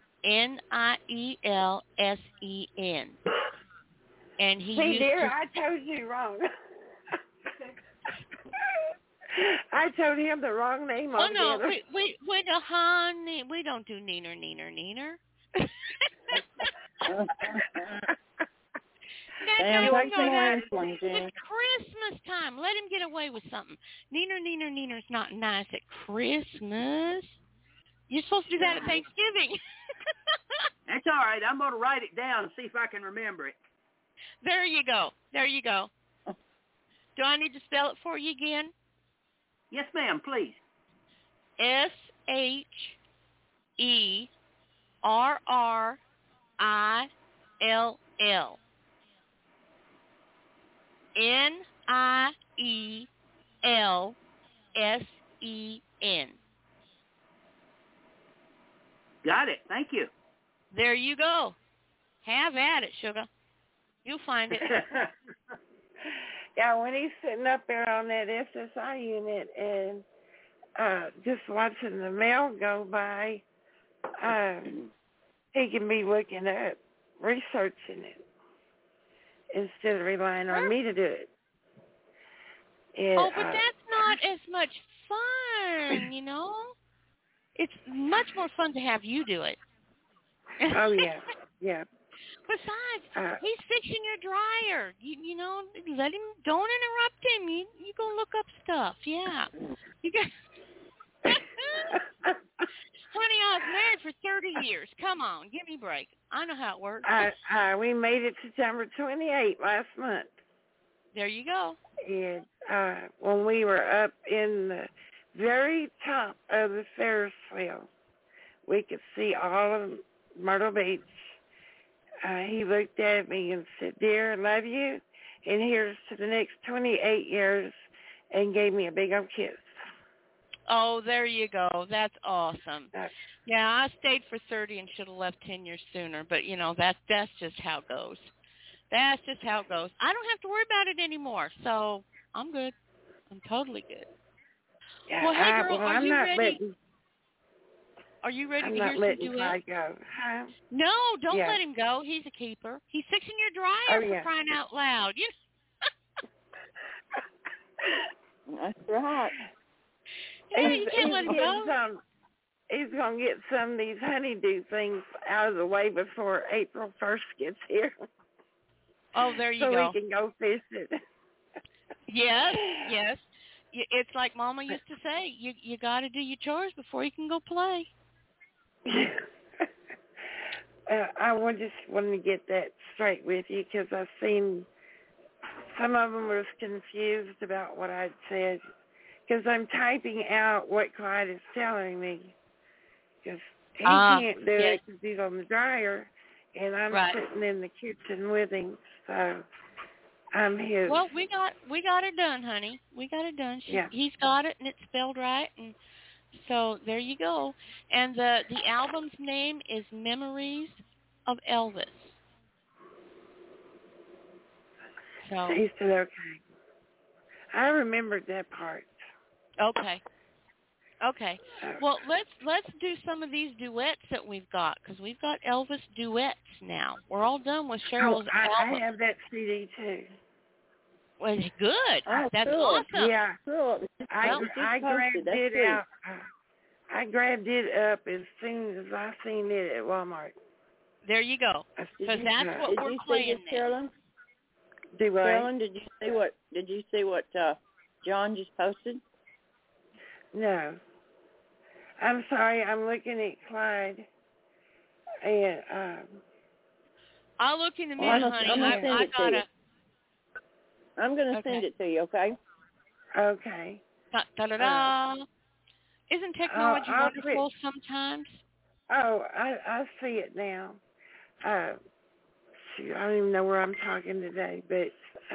S3: Nielsen. And he
S7: dear, I told you wrong. I told him the wrong name altogether.
S3: Oh, no, we don't, honey, we don't do neener. It's Christmas time. Let him get away with something. Neener's not nice at Christmas. You're supposed to do that at Thanksgiving.
S8: That's all right. I'm going to write it down and see if I can remember it.
S3: There you go. Do I need to spell it for you again?
S8: Yes, ma'am, please.
S3: Sherrill. Nielsen.
S8: Got it. Thank you.
S3: There you go. Have at it, sugar. You'll find it.
S7: Yeah, when he's sitting up there on that SSI unit and just watching the mail go by, he can be looking at researching it instead of relying on me to do it. And,
S3: but that's not as much fun, you know? It's much more fun to have you do it.
S7: Oh, yeah, yeah.
S3: Besides, he's fixing your dryer. You know, let him. Don't interrupt him. You go look up stuff. Yeah. You got. Honey, I was married for 30 years. Come on, give me a break. I know how it works.
S7: We made it September 28th last month.
S3: There you go.
S7: And when we were up in the very top of the Ferris wheel, we could see all of Myrtle Beach. He looked at me and said, "Dear, I love you, and here's to the next 28 years," and gave me a big old kiss.
S3: Oh, there you go. That's awesome. Yeah, I stayed for 30 and should have left 10 years sooner, but, you know, that's just how it goes. That's just how it goes. I don't have to worry about it anymore, so I'm good. I'm totally good.
S7: Yeah,
S3: well, hey, girl, are you ready?
S7: Are you ready
S3: to
S7: hear
S3: some duet?
S7: Clyde go? Huh?
S3: No, don't let him go. He's a keeper. He's fixing your dryer for crying out loud. You
S4: That's right.
S3: Yeah, you can't let him go.
S7: He's going to get some of these honeydew things out of the way before April 1st gets here.
S3: Oh, there you
S7: go.
S3: go.
S7: So we can go fishing.
S3: Yes. It's like Mama used to say, you got to do your chores before you can go play.
S7: I just wanted to get that straight with you because I've seen some of them was confused about what I'd said because I'm typing out what Clyde is telling me because he can't do it because he's on the dryer and I'm sitting in the kitchen with him, so I'm his.
S3: Well, we got it done, honey. We got it done. He's got it and it's spelled right, and so there you go. And the album's name is Memories of Elvis. So
S7: he said, okay. I remembered that part.
S3: Okay. Well, let's do some of these duets that we've got because we've got Elvis duets now. We're all done with Cheryl's album.
S7: I have that CD too.
S3: Well, good.
S4: Oh,
S3: that's
S4: cool.
S3: Awesome.
S7: Yeah,
S4: cool.
S7: I grabbed it out. I grabbed it up as soon as I seen it at Walmart.
S3: There you go. Because that's what we're playing now.
S4: Carolyn?
S7: Do what?
S4: Carolyn, did you see what John just posted?
S7: No. I'm sorry. I'm looking at Clyde. And
S3: I'll look in a minute, honey.
S4: I'm going to send it to you, okay?
S7: Okay.
S3: Da-da-da. Isn't technology wonderful sometimes?
S7: Oh, I see it now. Shoot, I don't even know where I'm talking today, but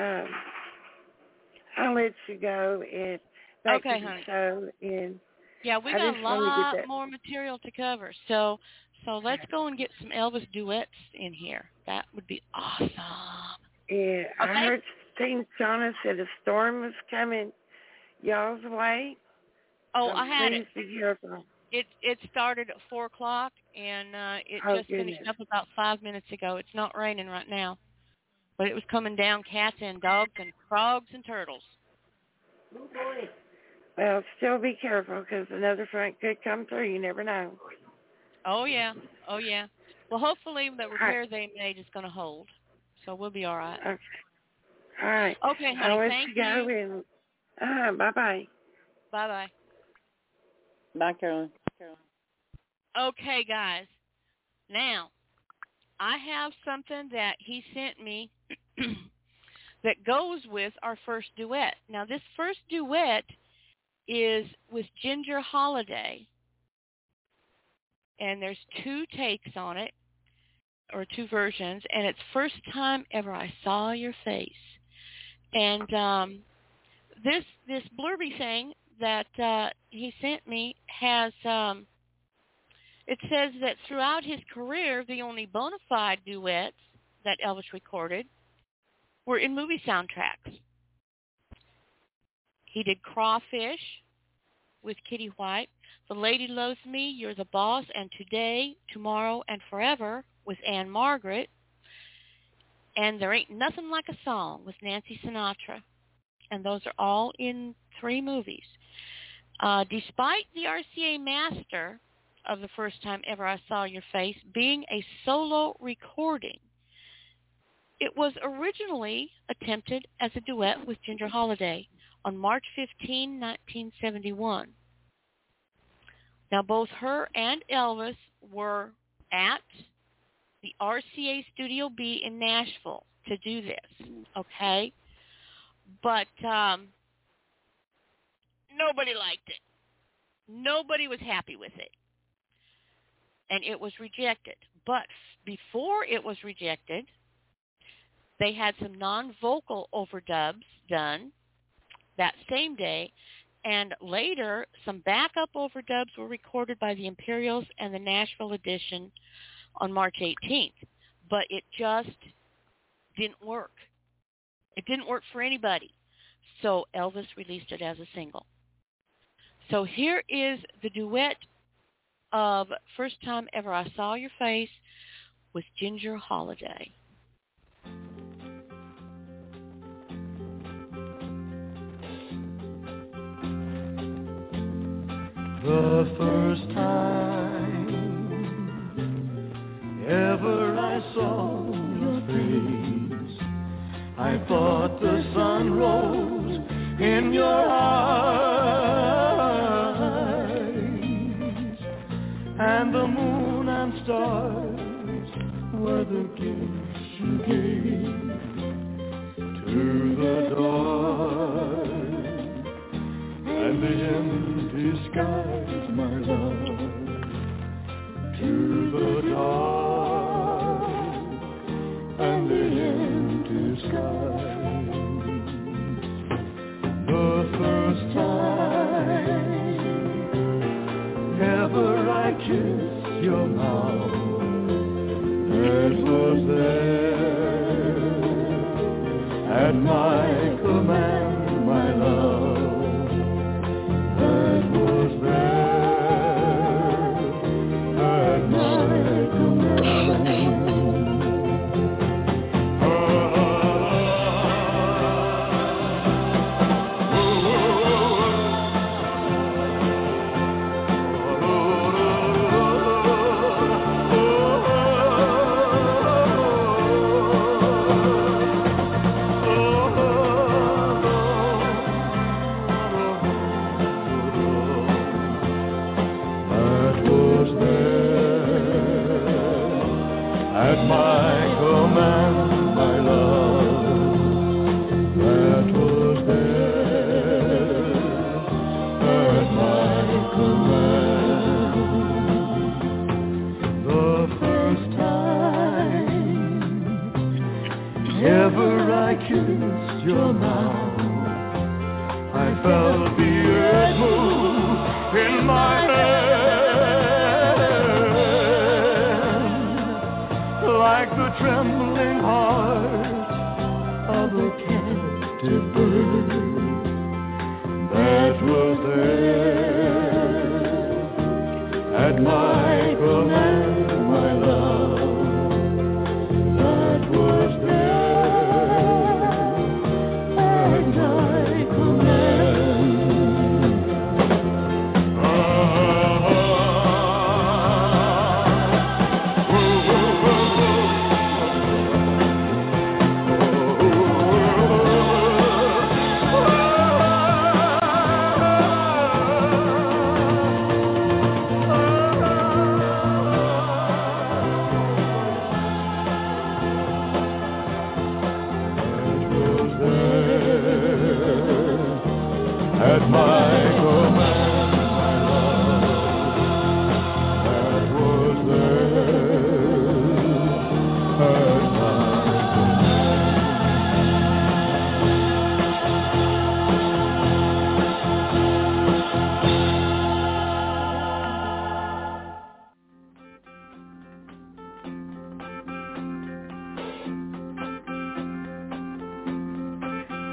S7: I'll let you go and back to the show. And
S3: yeah, we got a lot more material to cover. So let's go and get some Elvis duets in here. That would be awesome.
S7: Yeah, I heard St. John's said a storm was coming y'all's way.
S3: Oh,
S7: so
S3: I had
S7: please
S3: it.
S7: Be careful.
S3: It started at 4 o'clock, and it just finished up about 5 minutes ago. It's not raining right now, but it was coming down cats and dogs and frogs and turtles.
S7: Oh, boy. Well, still be careful because another front could come through. You never know.
S3: Oh, yeah. Well, hopefully the repair they made is going to hold, so we'll be all right.
S7: Okay. All right.
S3: Okay, honey, thank you.
S7: Bye-bye.
S3: Bye-bye.
S4: Bye, Carolyn.
S3: Okay, guys. Now, I have something that he sent me that goes with our first duet. Now, this first duet is with Ginger Holiday, and there's 2 takes on it, or 2 versions, and it's First Time Ever I Saw Your Face. And this blurby thing that he sent me has It says that throughout his career, the only bona fide duets that Elvis recorded were in movie soundtracks. He did Crawfish with Kitty White, The Lady Loves Me, You're the Boss, and Today, Tomorrow, and Forever with Anne Margaret, and There Ain't Nothing Like a Song with Nancy Sinatra. And those are all in 3 movies. Despite the RCA master of The First Time Ever I Saw Your Face being a solo recording, it was originally attempted as a duet with Ginger Holiday on March 15, 1971. Now, both her and Elvis were at the RCA Studio B in Nashville to do this, okay? But nobody liked it. Nobody was happy with it. And it was rejected. But before it was rejected, they had some non-vocal overdubs done that same day, and later some backup overdubs were recorded by the Imperials and the Nashville edition on March 18th. But it just didn't work. It didn't work for anybody. So Elvis released it as a single. So here is the duet of First Time Ever I Saw Your Face with Ginger Holiday.
S6: The first time ever I saw your face, I thought the sun rose in your eyes, and the moon and stars were the gifts you gave to the dark and the empty skies, my love, to the dark and the empty skies. The first time ever I kissed your mouth, it was there at my command, my love.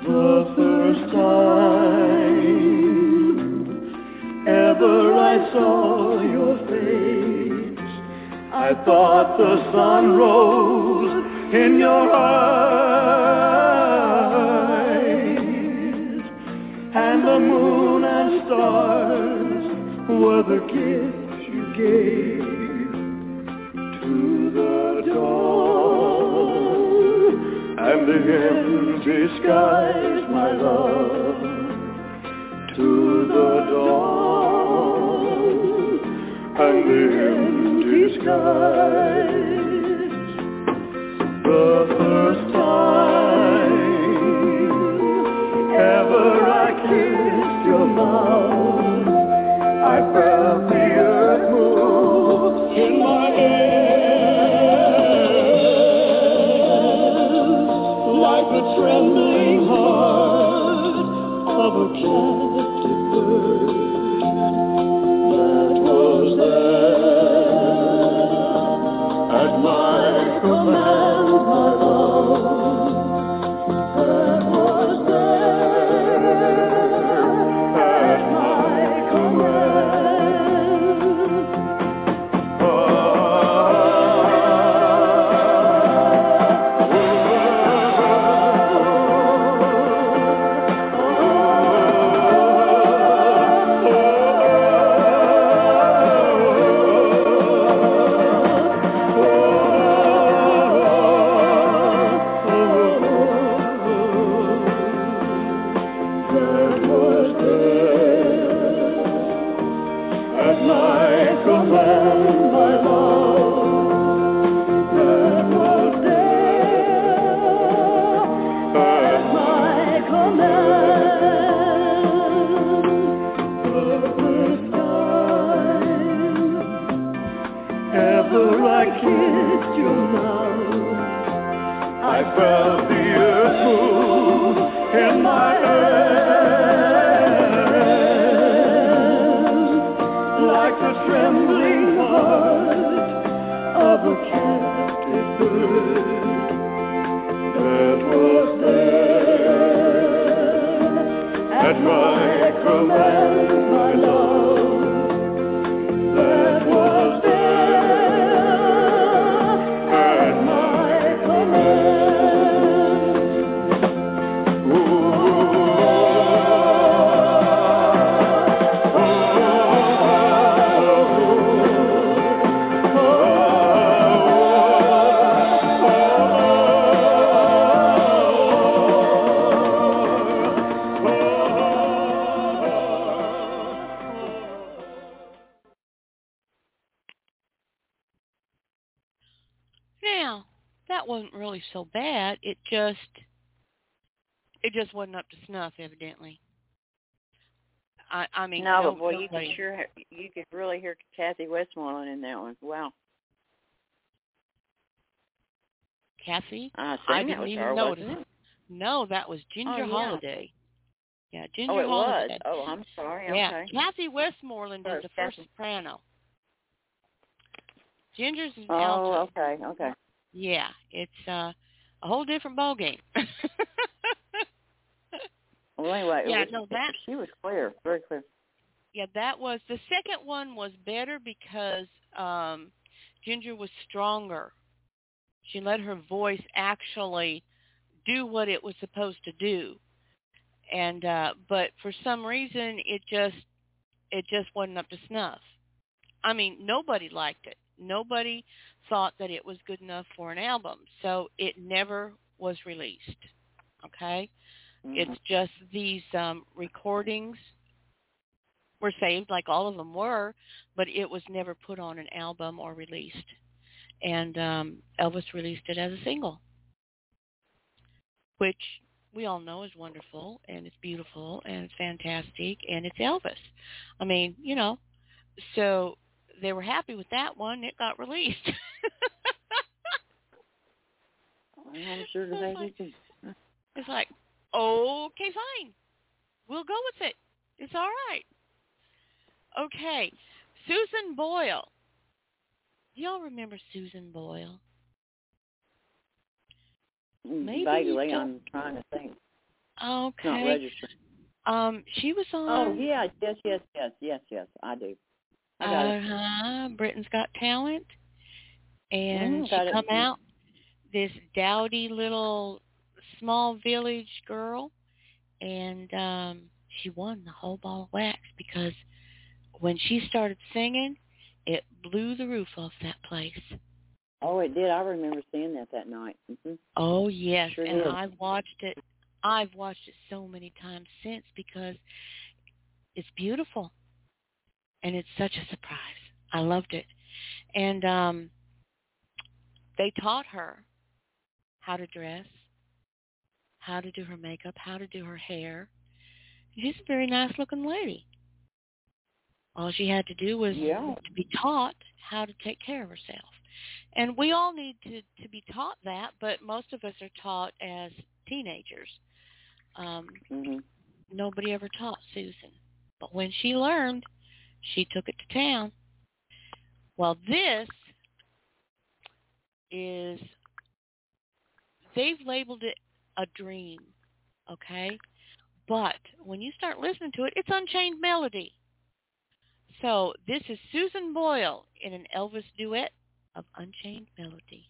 S6: The first time ever I saw your face, I thought the sun rose in your eyes, and the moon and stars were the gifts you gave to the dawn, and the empty skies, my love, to the dawn, and the empty skies. The first time ever I kissed your mouth, I felt the earth move in my hands, like the trembling heart of a captive bird that was there at my command, my love, that was there at my command.
S3: So bad, it just wasn't up to snuff, evidently. I mean,
S4: no, but boy, you could really hear Kathy Westmoreland in that one. Wow.
S3: Kathy?
S4: I
S3: didn't even notice it. No, that was Ginger Holiday. Yeah, Ginger Holiday.
S4: Oh, it was. Oh, I'm sorry.
S3: Yeah,
S4: okay.
S3: Kathy Westmoreland is the first soprano. Ginger's an alto.
S4: Oh, okay.
S3: Yeah, it's a whole different ballgame.
S4: Well, anyway, she was clear, very clear.
S3: Yeah, that was, the second one was better because Ginger was stronger. She let her voice actually do what it was supposed to do. And but for some reason it just wasn't up to snuff. I mean, nobody liked it. Nobody thought that it was good enough for an album, so it never was released. Okay? Mm-hmm. It's just these recordings were saved, like all of them were, but it was never put on an album or released. And Elvis released it as a single, which we all know is wonderful, and it's beautiful, and it's fantastic, and it's Elvis. I mean, you know, so they were happy with that one. It got released.
S4: I'm sure they did.
S3: It's like, okay, fine. We'll go with it. It's all right. Okay. Susan Boyle. Do y'all remember Susan Boyle?
S4: Maybe vaguely. I'm trying to think.
S3: Okay.
S4: Not registered.
S3: She was on.
S4: Oh, yeah. Yes. I do. I got it.
S3: Britain's Got Talent. And she come out, this dowdy little small village girl, and she won the whole ball of wax because when she started singing, it blew the roof off that place.
S4: Oh, it did. I remember seeing that night. Mm-hmm.
S3: Oh, yes,
S4: sure
S3: and
S4: did.
S3: I've watched it so many times since because it's beautiful, and it's such a surprise. I loved it. And they taught her how to dress, how to do her makeup, how to do her hair. She's a very nice-looking lady. All she had to do was to be taught how to take care of herself. And we all need to be taught that, but most of us are taught as teenagers. Nobody ever taught Susan. But when she learned, she took it to town. Well, this is, they've labeled it a dream, okay? But when you start listening to it, it's Unchained Melody. So this is Susan Boyle in an Elvis duet of Unchained Melody.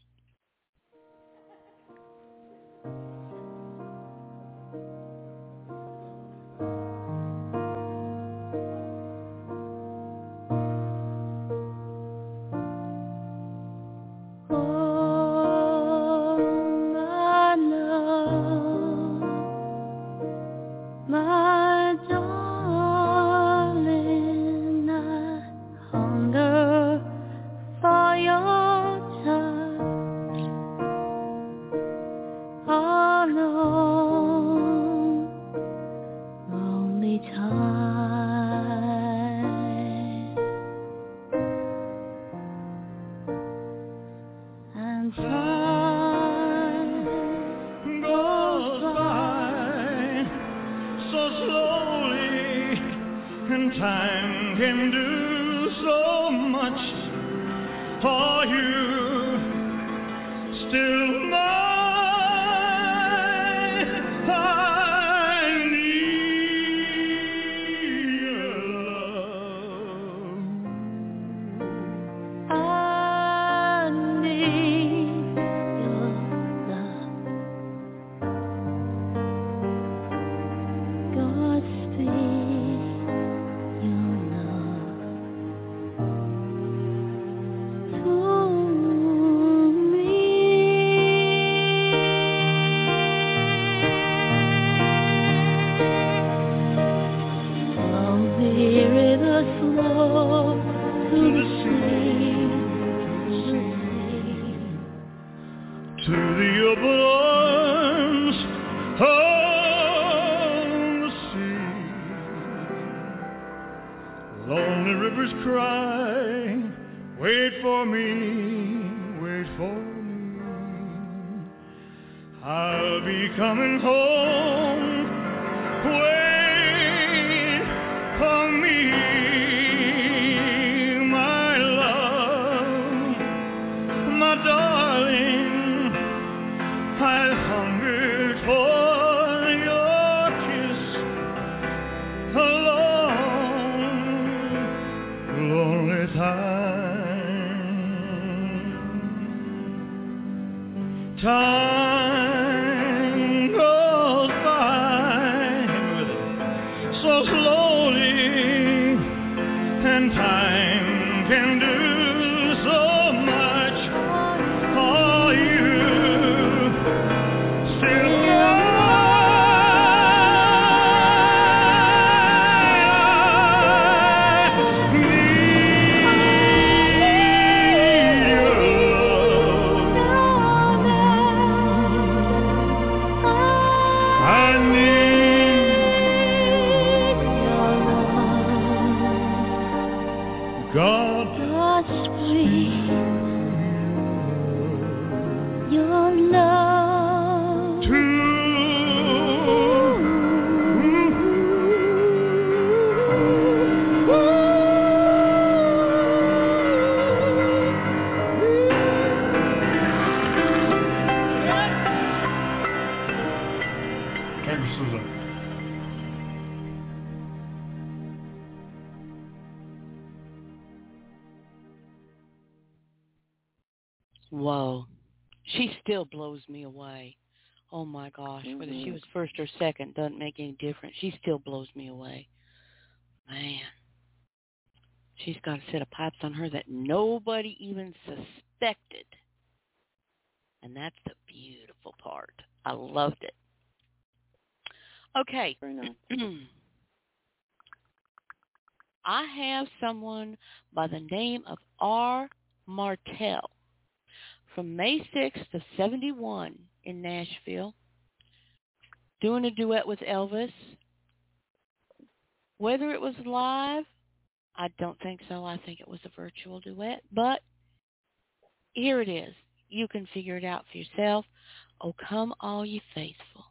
S6: Time can do so much for you. Still I need your love. I need your love. Godspeed. To the open arms of the sea, lonely rivers cry, wait for me, wait for me. I'll be coming home, wait for me. My love, my darling, I hungered for your kiss, a long, lonely time. Time goes by so slowly, and time can do so much for you. Your love to Thank you, Susan.
S3: Whoa. She still blows me away. Oh, my gosh. Whether she was first or second doesn't make any difference. She still blows me away. Man. She's got a set of pipes on her that nobody even suspected. And that's the beautiful part. I loved it. Okay.
S4: Very nice.
S3: I have someone by the name of R. Martell from May 6th of 71 in Nashville, doing a duet with Elvis. Whether it was live, I don't think so. I think it was a virtual duet. But here it is. You can figure it out for yourself. Oh, come all ye faithful.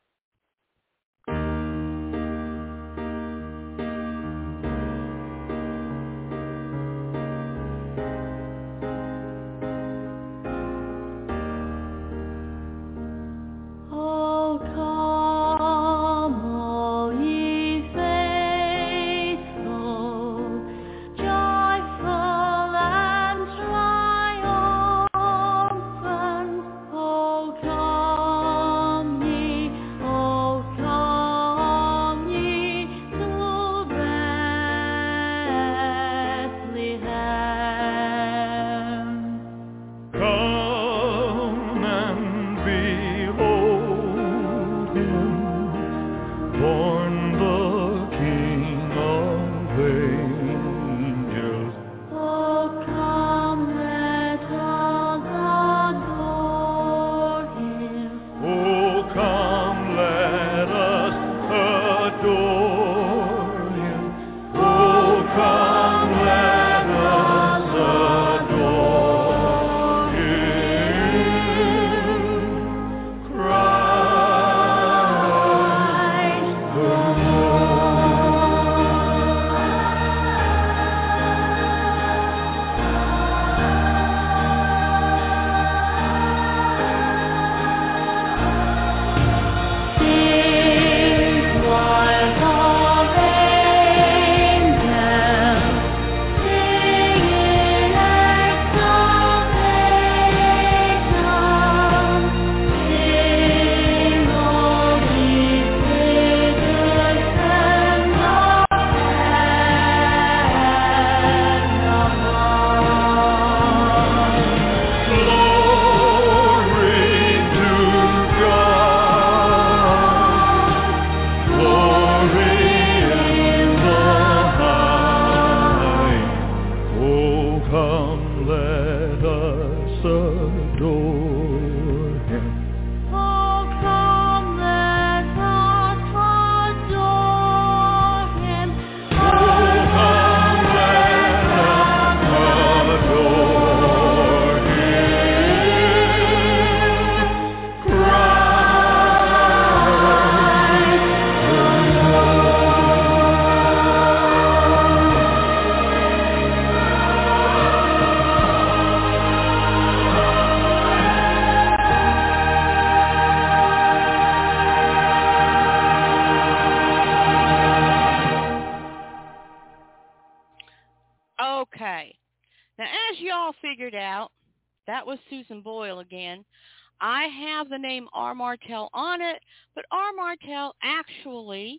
S3: Okay. Now, as y'all figured out, that was Susan Boyle again. I have the name R. Martell on it, but R. Martell actually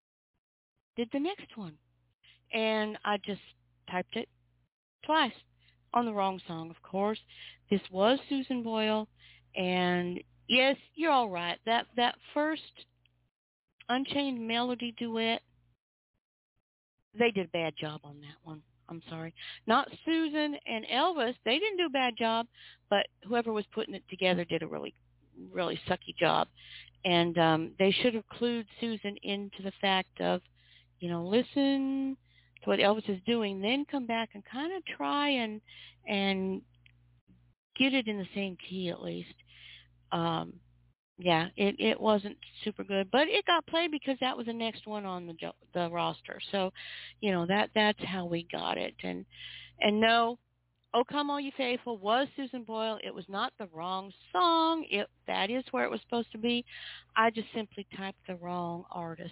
S3: did the next one. And I just typed it twice on the wrong song, of course. This was Susan Boyle. And, yes, you're all right. That first Unchained Melody duet, they did a bad job on that one. I'm sorry. Not Susan and Elvis. They didn't do a bad job, but whoever was putting it together did a really, really sucky job. And they should have clued Susan into the fact of, listen to what Elvis is doing, then come back and kind of try and get it in the same key at least. Yeah, it wasn't super good, but it got played because that was the next one on the roster. So, that's how we got it. And no, "Oh Come All You Faithful" was Susan Boyle. It was not the wrong song. That is where it was supposed to be. I just simply typed the wrong artist.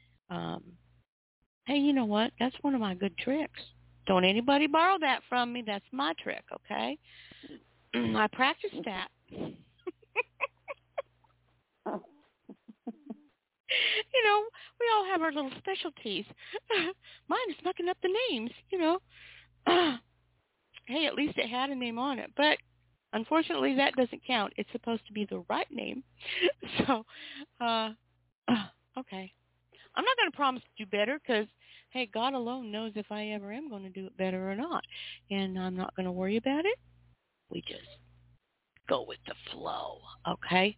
S3: Hey, you know what? That's one of my good tricks. Don't anybody borrow that from me. That's my trick, okay? I practiced that. You know, we all have our little specialties. Mine is mucking up the names, you know. Hey, at least it had a name on it. But unfortunately, that doesn't count. It's supposed to be the right name. So, okay. I'm not going to promise to do better because, hey, God alone knows if I ever am going to do it better or not. And I'm not going to worry about it. We just go with the flow, okay?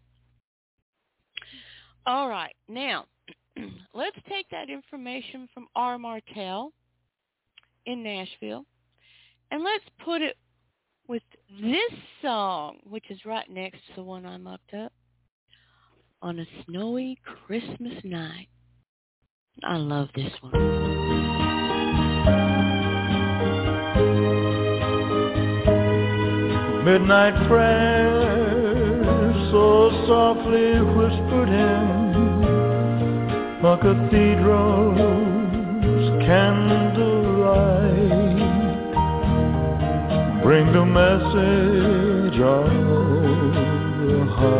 S3: All right. Now, let's take that information from R. Martell in Nashville, and let's put it with this song, which is right next to the one I mucked up, On a Snowy Christmas Night. I love this one.
S6: Midnight prayer so softly whispered in a cathedral's candlelight. Bring the message of the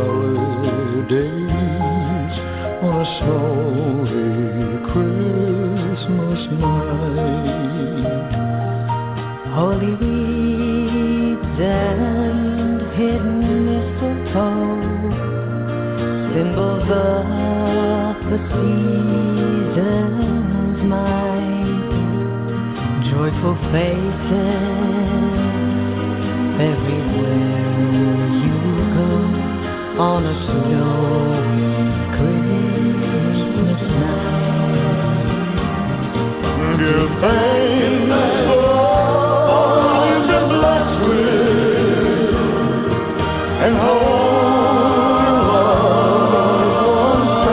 S6: holidays on a snowy Christmas night.
S5: Holy weeds and hidden mistletoe, symbols of the season's might, joyful faces everywhere you go on a snowy Christmas night.
S6: Give thanks for all you've been blessed with, and hold your loved ones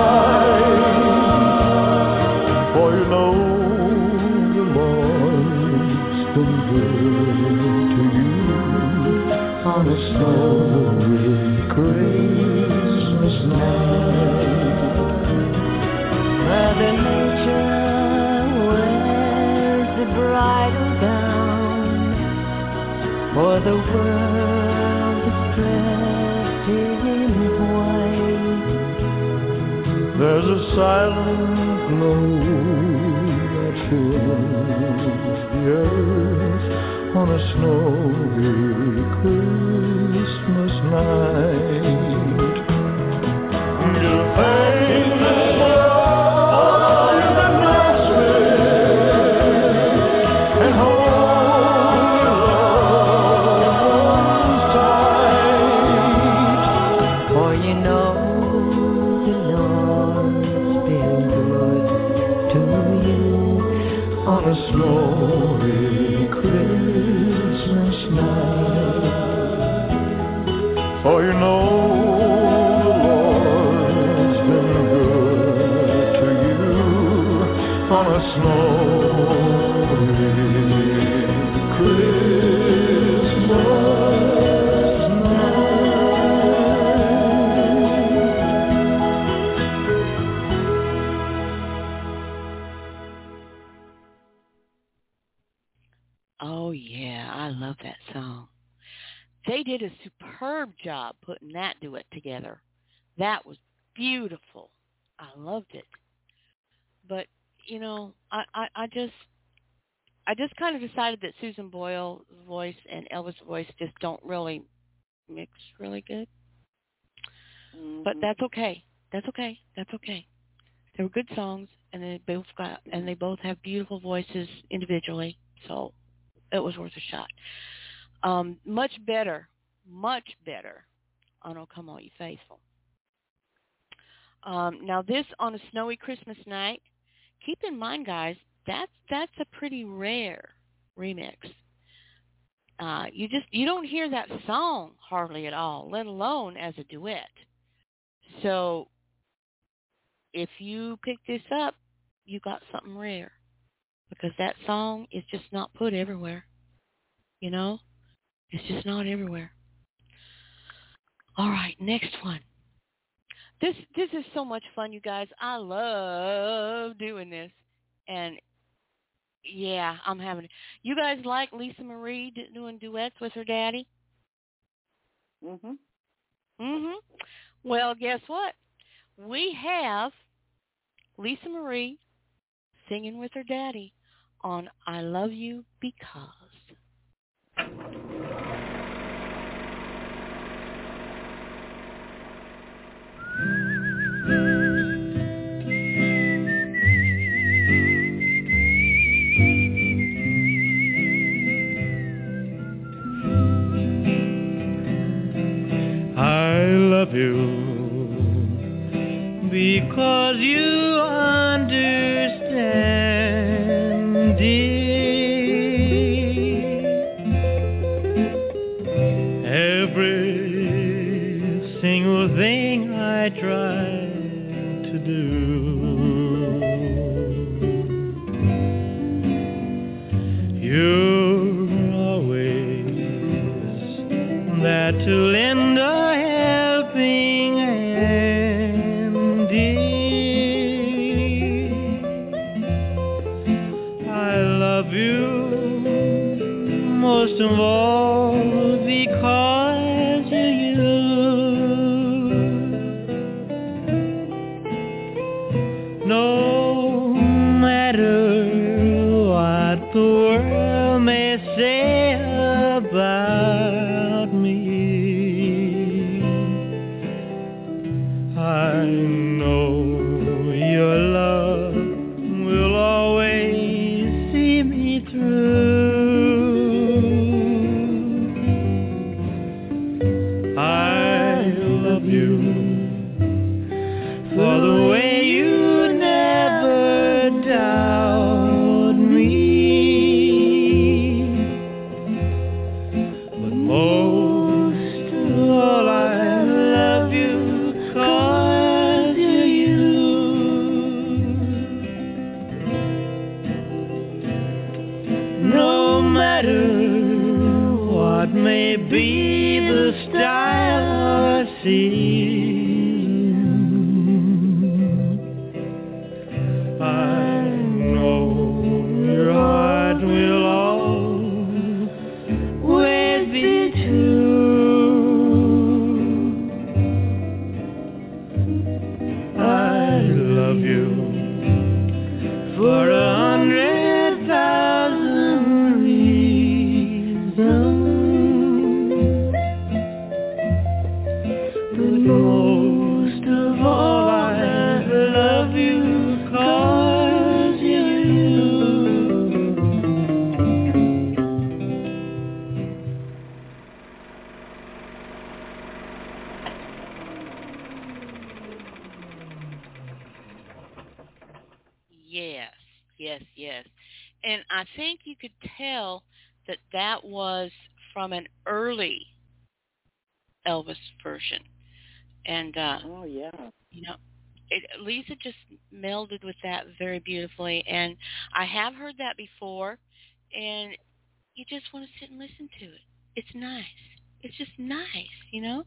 S6: tight, for you know the Lord's been good to you on a snowy Christmas night. Mother Nature wears the bridal gown, for the world is dressed in white. There's a silent note that fills the earth on a snowy Christmas night. Give thanks for all you've been blessed with, and hold your loved ones tight,
S5: For you know the Lord's been good to you
S6: on a snowy Christmas night. For you know the Lord's been good to you on a snowy Christmas night.
S3: Oh, yeah, I love that song. They did a superb job putting that duet together. That was beautiful. I loved it. But, you know, I just kind of decided that Susan Boyle's voice and Elvis' voice just don't really mix really good.
S4: Mm-hmm.
S3: But that's okay. That's okay. That's okay. They were good songs, and they both have beautiful voices individually. So it was worth a shot. Much better on "Oh Come All You Faithful." Now this On a Snowy Christmas Night, keep in mind, guys, that's a pretty rare remix. You don't hear that song hardly at all, let alone as a duet. So if you pick this up, you got something rare, because that song is just not put everywhere. You know, it's just not everywhere. All right, next one. This is so much fun, you guys. I love doing this. And, yeah, I'm having it. You guys like Lisa Marie doing duets with her daddy? Well, guess what? We have Lisa Marie singing with her daddy on I Love You Because.
S6: I love you because you understand, dear. Every single thing I try to do, you're always there to lend a helping hand, dear. I love you most of all because you're you. No matter what the world may say about me, I know your love will always see me through. I love you for the way you never doubt me, but most of all I love you 'cause you're you. No matter what may be the style or season, I know your heart will always be true. I love you for 100,000 reasons, but most of all I love you 'cause you're you.
S3: Yes, yes, yes. And I think you could tell that that was from an early Elvis version. And,
S4: Oh, yeah.
S3: you know, Lisa just melded with that very beautifully. And I have heard that before, and you just want to sit and listen to it. It's nice. It's just nice, you know?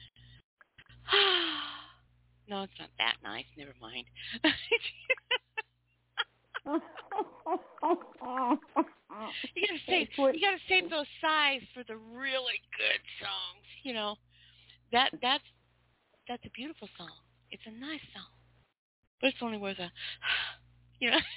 S3: No, it's not that nice. Never mind. You gotta save those sighs for the really good songs. You know, that's a beautiful song. It's a nice song, but it's only worth a, you know.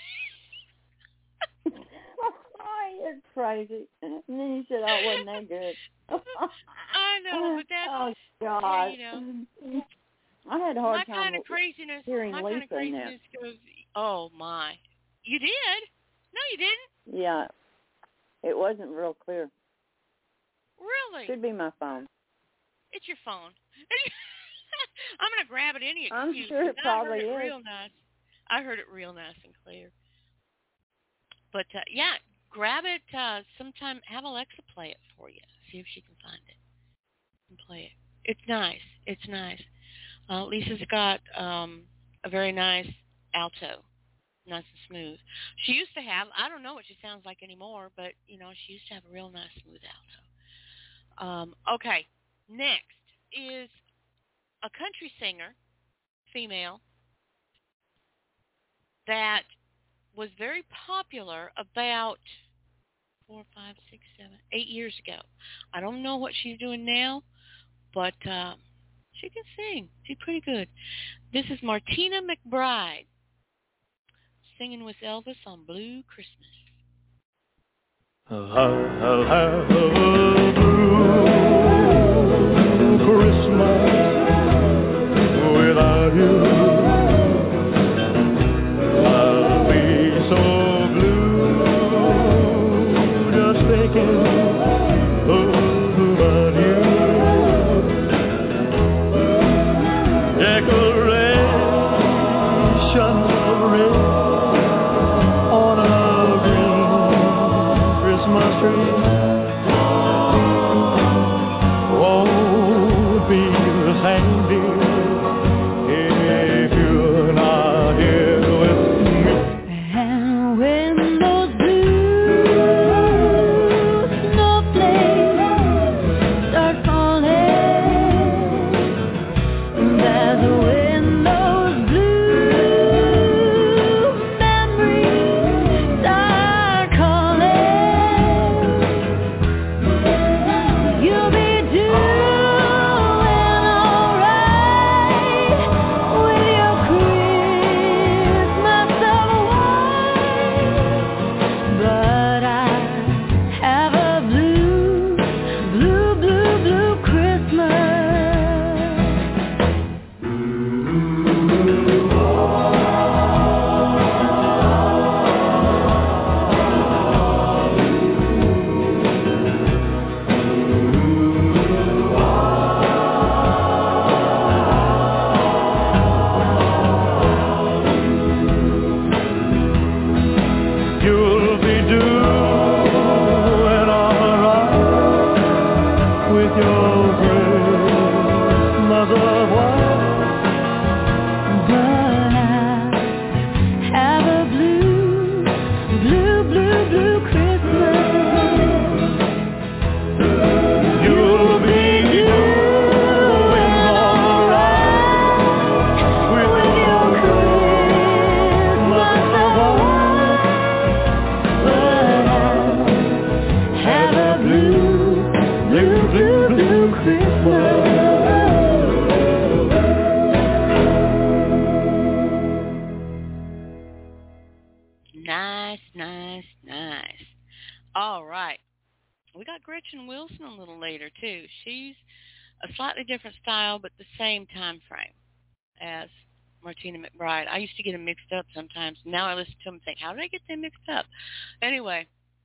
S4: You're crazy. And then you said, "Oh, wasn't that good?"
S3: I know, but that's
S4: oh God.
S3: You know,
S4: I had a hard
S3: my
S4: time
S3: kind of craziness.
S4: hearing
S3: My
S4: Lisa
S3: kind of craziness goes. Oh my! You did? No, you didn't.
S4: Yeah, it wasn't real clear.
S3: Really?
S4: Should be my phone.
S3: It's your phone. I'm gonna grab it any excuse.
S4: I'm sure it probably is.
S3: Real nice. I heard it real nice and clear. But yeah, grab it sometime. Have Alexa play it for you. See if she can find it and play it. It's nice. It's nice. Lisa's got a very nice alto, nice and smooth. She used to have. I don't know what she sounds like anymore, but you know, she used to have a real nice smooth alto. Okay, next is a country singer, female, that was very popular about 4, 5, 6, 7, 8 years ago. I don't know what she's doing now, but she can sing. She's pretty good. This is Martina McBride singing with Elvis on Blue Christmas.
S6: I'll have a blue Christmas without you. I'll be so blue just thinking about you. Decorations of red on a green Christmas tree won't be the same, dear, if you're not here with me.
S9: And when those blue snowflakes start falling, that's when those blue memories start calling. You'll be doing alright with your Christmas of white, but I have a blue, blue, blue, blue Christmas.
S6: You'll be doing alright with your Christmas of white,
S9: But I have a blue, blue, blue, blue Christmas.
S6: you'll be doing alright with your Christmas of white,
S9: Have a blue, blue, blue, blue Christmas.
S3: Nice, nice, nice. All right. We got Gretchen Wilson a little later, too. She's a slightly different style, but the same time frame as Martina McBride. I used to get them mixed up sometimes. Now I listen to them and think, how did I get them mixed up? Anyway,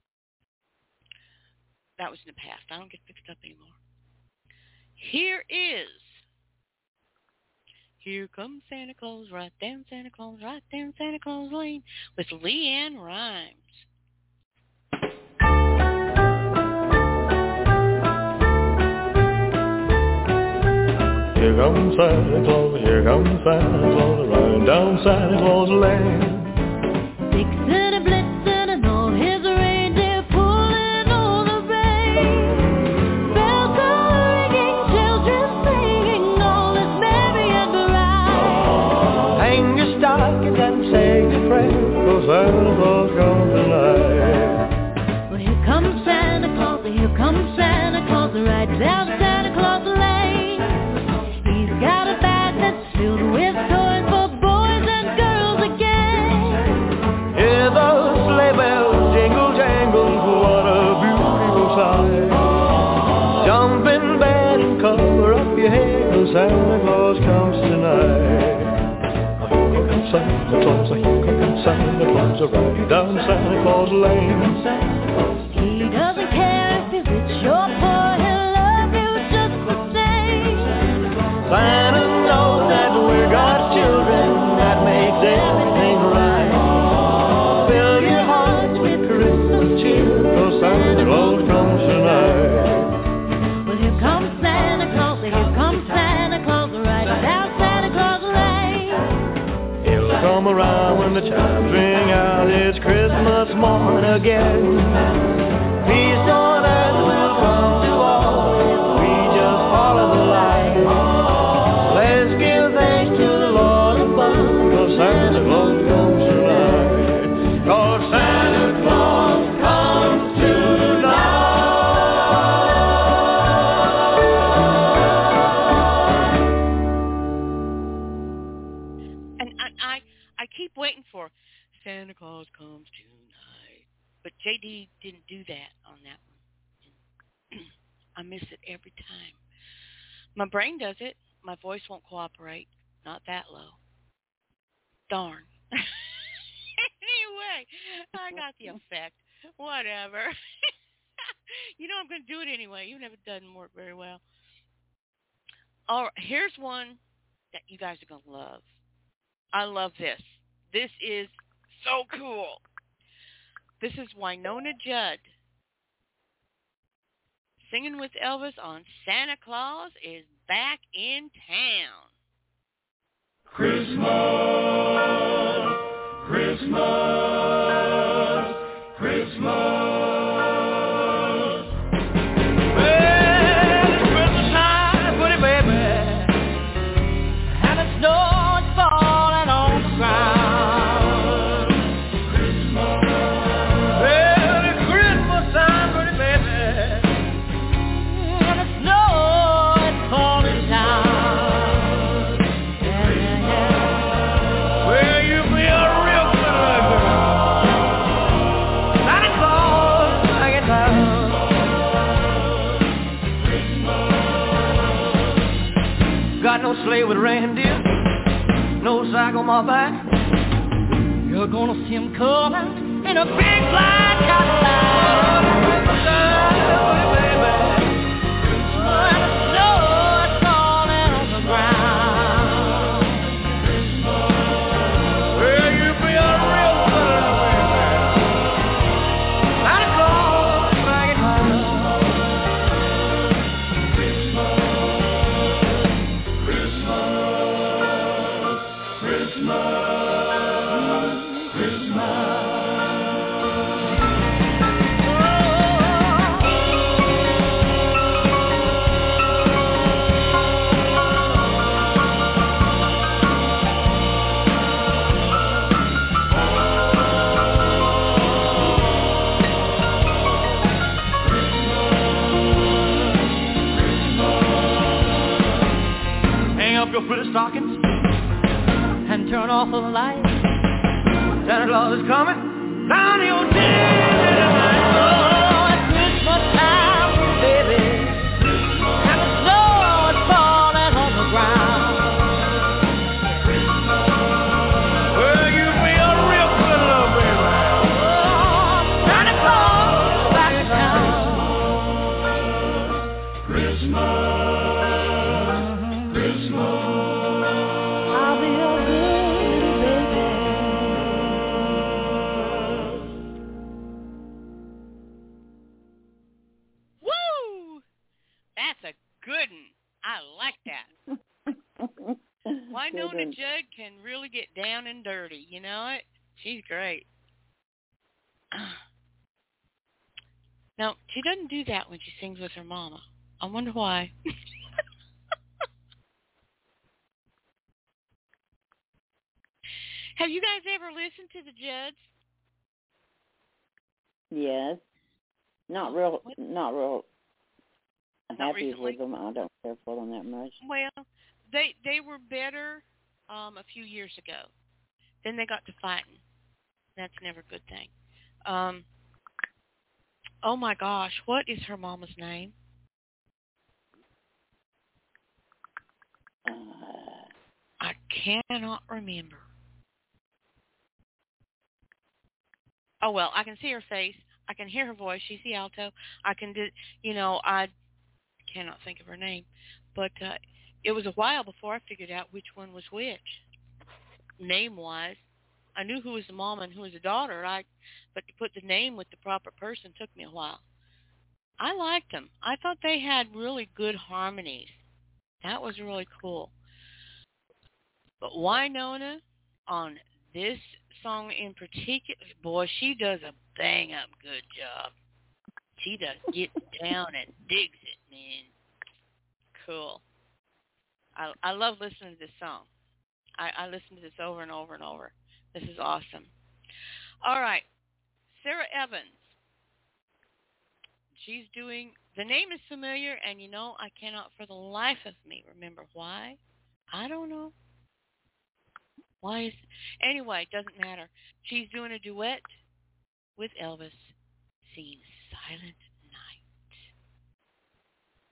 S3: that was in the past. I don't get mixed up anymore. Here comes Santa Claus, right down Santa Claus, right down Santa Claus Lane with Leanne Rimes.
S6: Here comes Santa Claus, riding down Santa Claus Lane.
S9: Vixen and Blitzen and all his reindeer pulling on the rein. Bells are ringing, children singing, all is merry and bright.
S6: Hang your stockings and say your prayers, 'cause Santa Claus comes tonight.
S9: Well, here comes Santa Claus, right down Santa Claus Lane. He's got a bag that's filled with toys for boys and girls again.
S6: Hear those sleigh bells jingle, jangle, what a beautiful sight. Jump in bed and cover up your head, 'cause Santa Claus comes tonight. Here comes Santa Claus, riding down Santa Claus Lane.
S9: He doesn't care if you're rich or poor, he'll love you just the same.
S6: Santa knows that we're God's children, that makes everything right. Fill your hearts with Christmas cheer, 'cause Santa Claus comes tonight.
S9: Well, here comes Santa Claus, right down Santa Claus Lane.
S6: He'll come around when the chimes ring out, it's Christmas morning again. Peace on earth will come to all if we just follow the light. Let's give thanks to the Lord above, 'cause Santa Claus comes tonight. 'Cause Santa Claus comes tonight.
S3: miss it every time. My brain does it. My voice won't cooperate. Not that low. Darn. Anyway, I got the effect. Whatever. You know I'm going to do it anyway, even if it doesn't work very well. All right, here's one that you guys are going to love. I love this. This is so cool. This is Wynonna Judd singing with Elvis on Santa Claus is Back in Town.
S6: Christmas, Christmas, Christmas. Well, it's Christmas time, pretty baby, and the snow is falling on the ground. Christmas. Well, it's Christmas time, pretty baby, and the snow is falling down. Got no sleigh with reindeer, no sack on my back. You're gonna see him coming in a big black Cadillac. Baby, and the snow is falling on the ground. Well, you be a real good baby. Santa Claus back in town. Your pretty stockings and turn off the lights. Santa Claus is coming down to your chimney tonight. Oh, it's Christmas time, baby, and the snow is falling on the ground. Well, you be a real good little baby. Oh, Santa Claus back in town. Christmas.
S3: Good one. I like that. Wynonna Judd can really get down and dirty. You know it? She's great. Now, she doesn't do that when she sings with her mama. I wonder why. Have you guys ever listened to the Judds?
S4: Yes. Not real happy
S3: recently.
S4: with them. I don't care for them that much.
S3: Well, they were better a few years ago. Then they got to fighting. That's never a good thing. Oh my gosh, what is her mama's name? I cannot remember. Oh well, I can see her face. I can hear her voice. She's the alto. I can do, I cannot think of her name, but it was a while before I figured out which one was which. Name-wise, I knew who was the mom and who was the daughter. But to put the name with the proper person took me a while. I liked them. I thought they had really good harmonies. That was really cool. But Wynonna on this song in particular, boy, she does a bang-up good job. She does get down and digs it, man. Cool. I love listening to this song. I listen to this over and over and over. This is awesome. All right. Sarah Evans. She's doing, the name is familiar, and I cannot for the life of me remember why. I don't know. Why is, anyway, doesn't matter. She's doing a duet with Elvis singing Silent Night.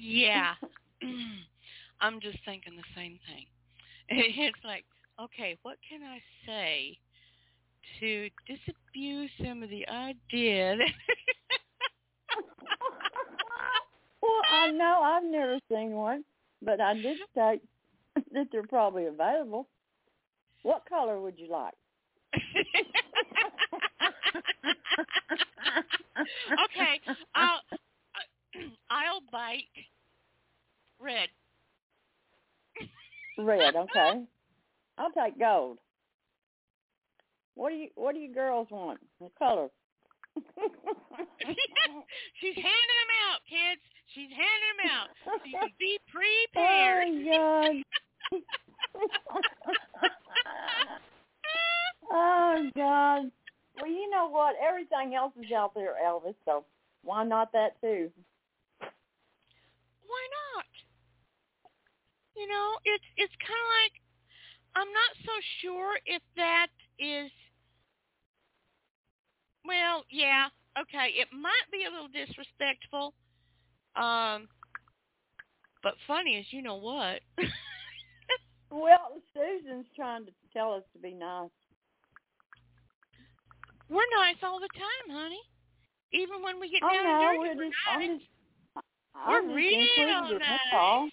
S3: Yeah. I'm just thinking the same thing. It's like, okay, what can I say to disabuse some of the idea that...
S4: Well, I know I've never seen one, but I did state that they're probably available. What color would you like?
S3: Okay, I'll bite red.
S4: Red, okay. I'll take gold. What do you girls want? The color.
S3: She's handing them out, kids. She's handing them out. So you can be prepared.
S4: Oh, God. Well, you know what? Everything else is out there, Elvis, so why not that, too?
S3: Why not? You know, it's kind of like, I'm not so sure if that is, well, yeah, okay, it might be a little disrespectful, but funny as you know what.
S4: Well, Susan's trying to tell us to be nice.
S3: We're nice all the time, honey. Even when we get down and dirty, we're nice. We're real nice.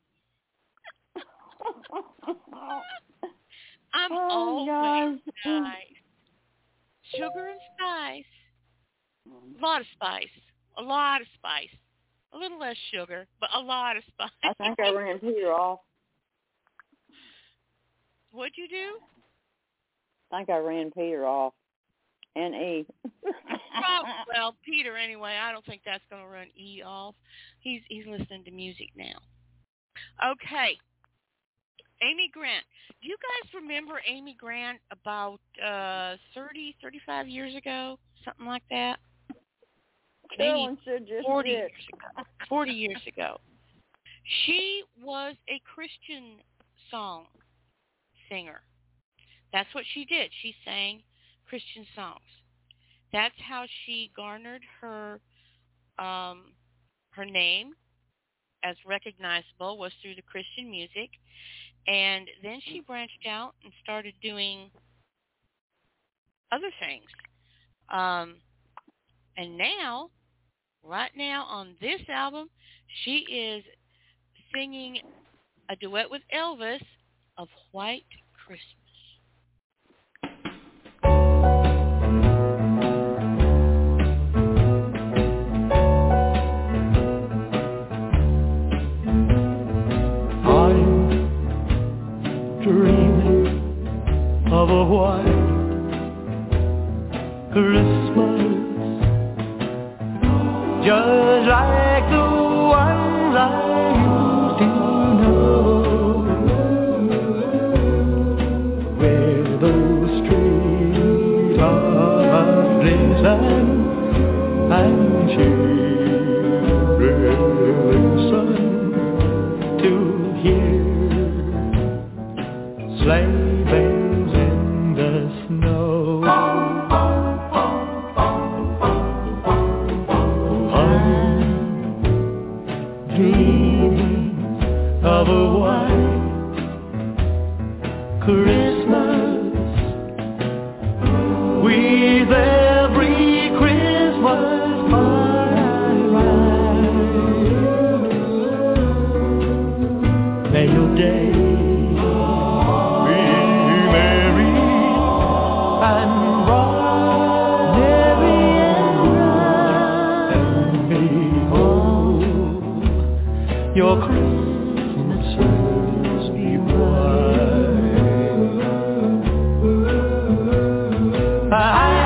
S3: I'm always nice. Sugar and spice. A lot of spice. A lot of spice. A little less sugar, but a lot of spice.
S4: I think I ran Peter off.
S3: What'd you do?
S4: I think I ran Peter off. And E.
S3: Well, Peter, anyway, I don't think that's going to run E off. He's listening to music now. Okay. Amy Grant. Do you guys remember Amy Grant about 30, 35 years ago? Something like that? Maybe 40 years ago. 40 years ago. She was a Christian song singer. That's what she did. She sang Christian songs. That's how she garnered her her name as recognizable, was through the Christian music. And then she branched out and started doing other things. And now, right now on this album, she is singing a duet with Elvis of White Christmas.
S6: Dreaming of a white Christmas, just like the ones I used to know, where those streets are glisten and shivering sun to hear sleigh bells in the snow. I'm dreaming of a white Christmas, with every Christmas card I write. May your day your Christmases be bright.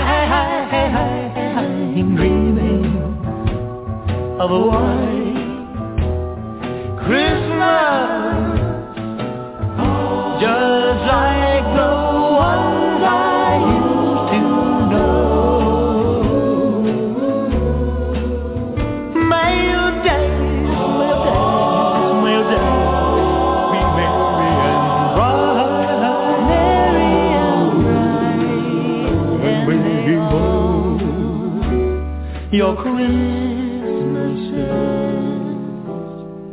S6: I'm dreaming of a white Christmas, just like the ones I used to know. May your days be merry and bright, and may your Christmases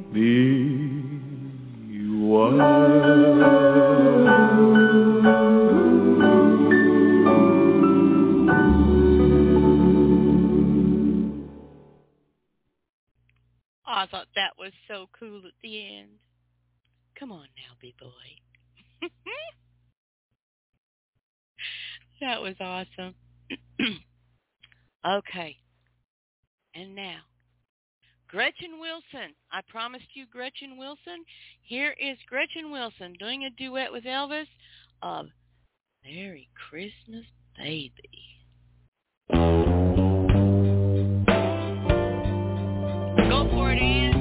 S3: I thought that was so cool at the end. Come on now, big boy. That was awesome. Okay. And now, Gretchen Wilson. I promised you Gretchen Wilson. Here is Gretchen Wilson doing a duet with Elvis of Merry Christmas, Baby. Go for it, Ann.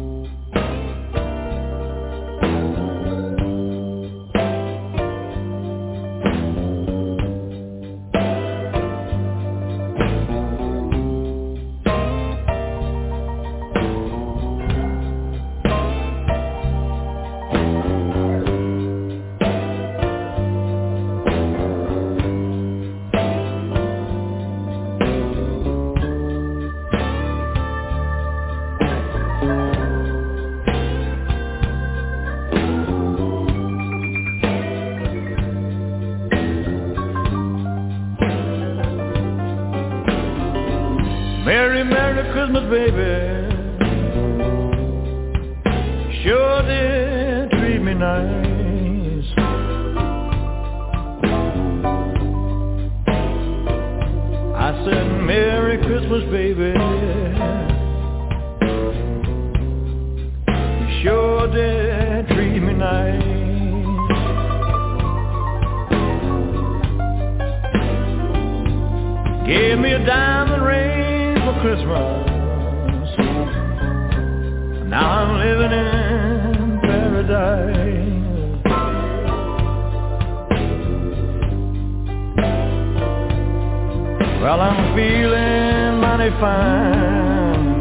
S6: Christmas, baby, sure did treat me nice. I said, Merry Christmas, baby, you sure did treat me nice. Gave me a diamond ring for Christmas. Now I'm living in paradise. Well, I'm feeling mighty fine.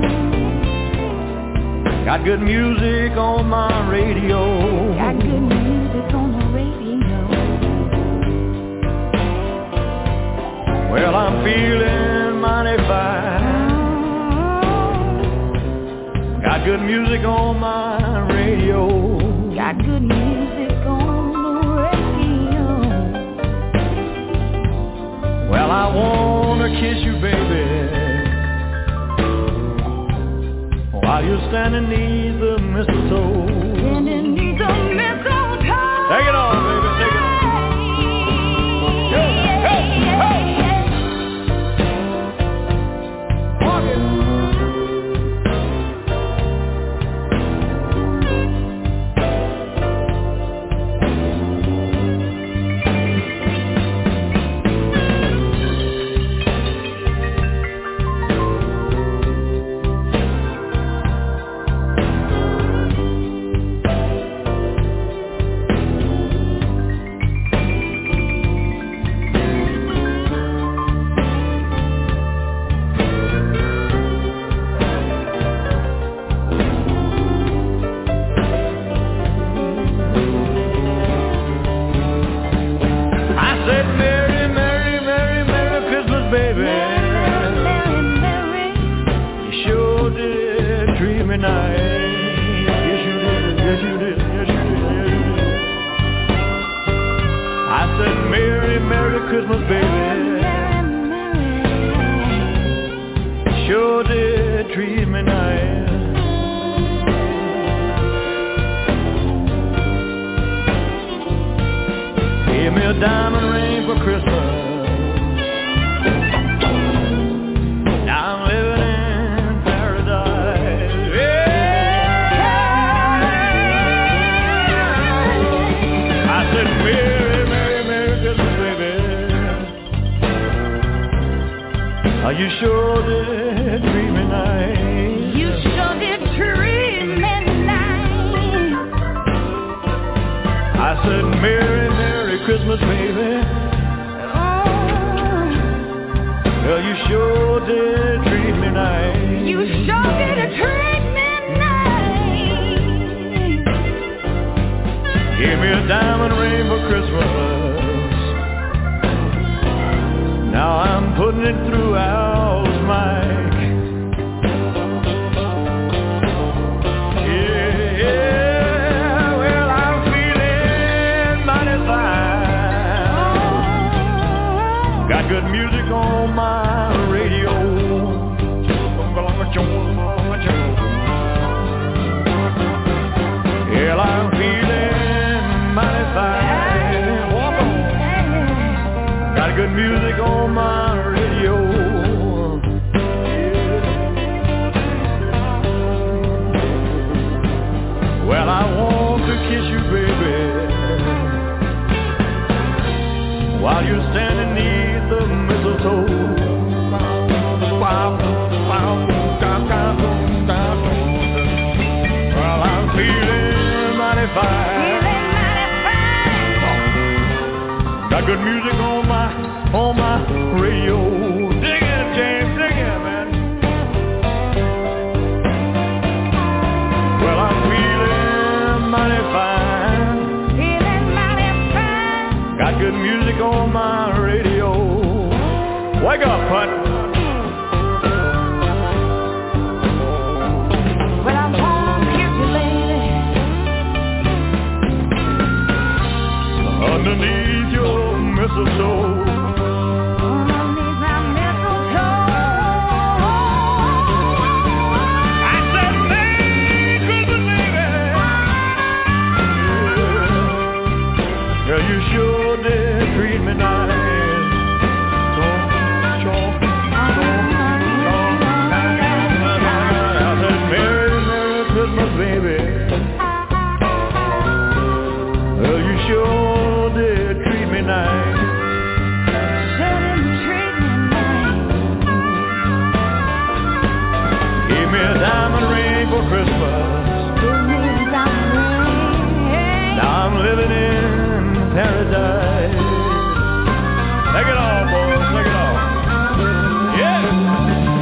S6: Got good music on my radio.
S9: Got good music on the radio.
S6: Well, I'm feeling mighty fine. Got good music on my radio.
S9: Got good music on the radio.
S6: Well, I wanna kiss you, baby, while you're standing neath the mistletoe.
S9: Standing neath the mistletoe.
S6: Take it on, baby, take it on. Hey, hey, hey. Walk it. Yeah. Well, I'm feeling mighty fine. Walk on. Got good music on my radio. Well, I want to kiss you, baby, while you're standing neath the mistletoe. Well, I'm feeling mighty fine. Got good music on my radio. Dig it, James, dig it, man. Well, I'm feeling mighty fine. Got good music on my radio. Wake up, Put. Underneath your mistletoe. Underneath my mistletoe. I said, Merry Christmas, baby. Yeah. Girl, you sure did treat me nice. I said, Merry Christmas, baby. Well, you sure did treat me nice. Sure did treat me nice. Gave me a diamond ring for Christmas. Gave me a diamond ring. Now I'm living in paradise. Take it off, boys, take it off. Yeah.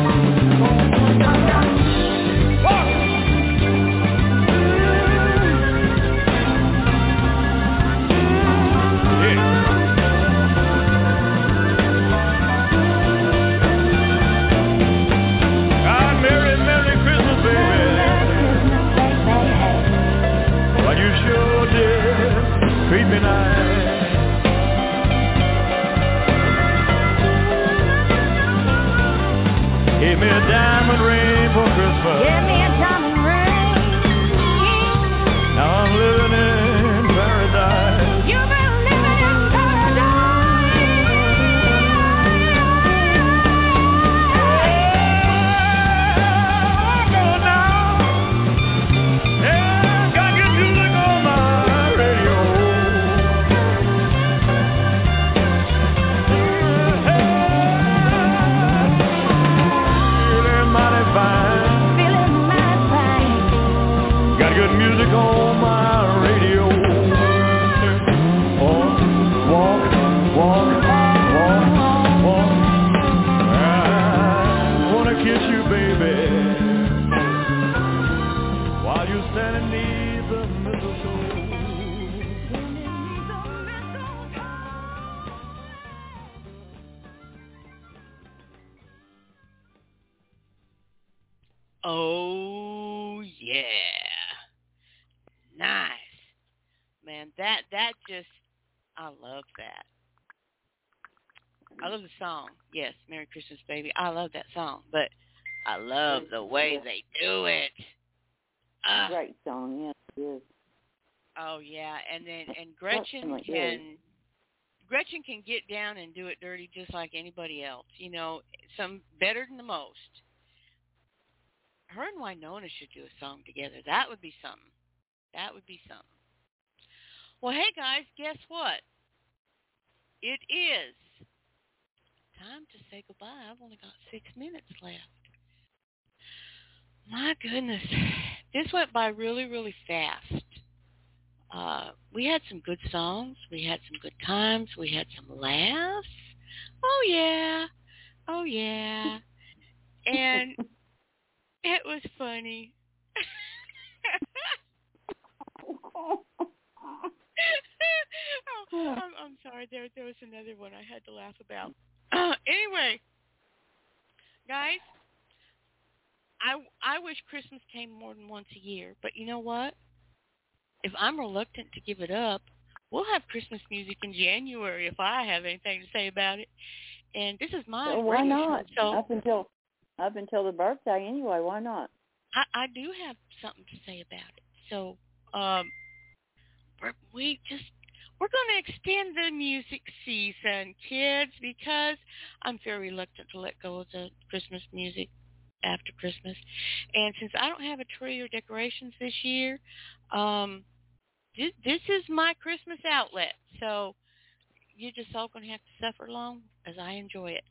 S6: Treat me nice. Give me a diamond ring for Christmas. Give me a diamond ring. Now I'm living in paradise. You've been living in paradise. Oh, no. Yeah, got good music on my radio. Got good music on my radio. Walk, walk, walk, walk, walk. I wanna kiss you, baby, while you're standing neath the mistletoe.
S3: Oh, yeah. Nice. Man, that just, I love that. I love the song. Yes, Merry Christmas, Baby. I love that song, but I love the way they do it.
S4: Great song, yes, it is.
S3: Oh, yeah, and Gretchen can get down and do it dirty just like anybody else. You know, some better than the most. Her and Winona should do a song together. That would be something. That would be something. Well, hey, guys, guess what? It is time to say goodbye. I've only got 6 minutes left. My goodness. This went by really, really fast. We had some good songs. We had some good times. We had some laughs. Oh, yeah. Oh, yeah. And it was funny. I'm sorry. There was another one I had to laugh about. Anyway, guys, I wish Christmas came more than once a year. But you know what? If I'm reluctant to give it up, we'll have Christmas music in January if I have anything to say about it. And this is my
S4: why not?
S3: So
S4: Up until up until the birthday anyway. Why not?
S3: I do have something to say about it. So, we're going to extend the music season, kids, because I'm very reluctant to let go of the Christmas music after Christmas. And since I don't have a tree or decorations this year, this is my Christmas outlet. So you're just all going to have to suffer along as I enjoy it.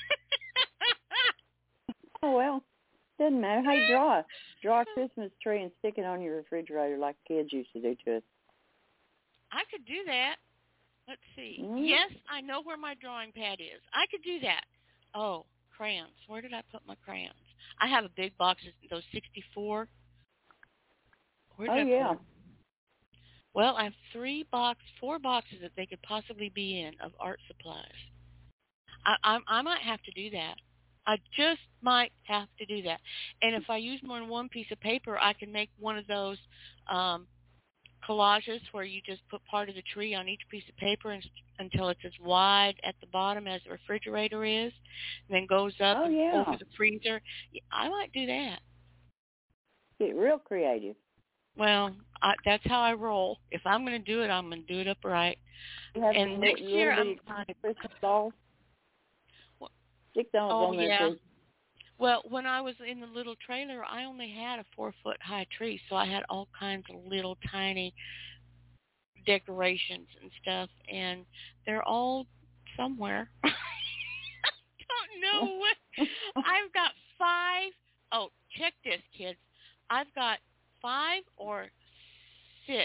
S4: Oh, well, doesn't matter. Hey, draw a Christmas tree and stick it on your refrigerator like kids used to do to us.
S3: I could do that. Let's see.
S4: Mm.
S3: Yes, I know where my drawing pad is. I could do that. Oh, crayons. Where did I put my crayons? I have a big box of those 64. Where did I put them? Well, I have 4 boxes that they could possibly be in of art supplies. I might have to do that. I just might have to do that. And if I use more than one piece of paper, I can make one of those collages where you just put part of the tree on each piece of paper until it's as wide at the bottom as the refrigerator is, and then goes up over the freezer. I might do that.
S4: Get real creative.
S3: Well, that's how I roll. If I'm going to do it, I'm going to do it upright. And next year, I'm
S4: Christmas balls. Stick those on there.
S3: Yeah. Well, when I was in the little trailer, I only had a 4-foot-high tree, so I had all kinds of little tiny decorations and stuff, and they're all somewhere. I don't know what. I've got 5. Oh, check this, kids. I've got 5 or 6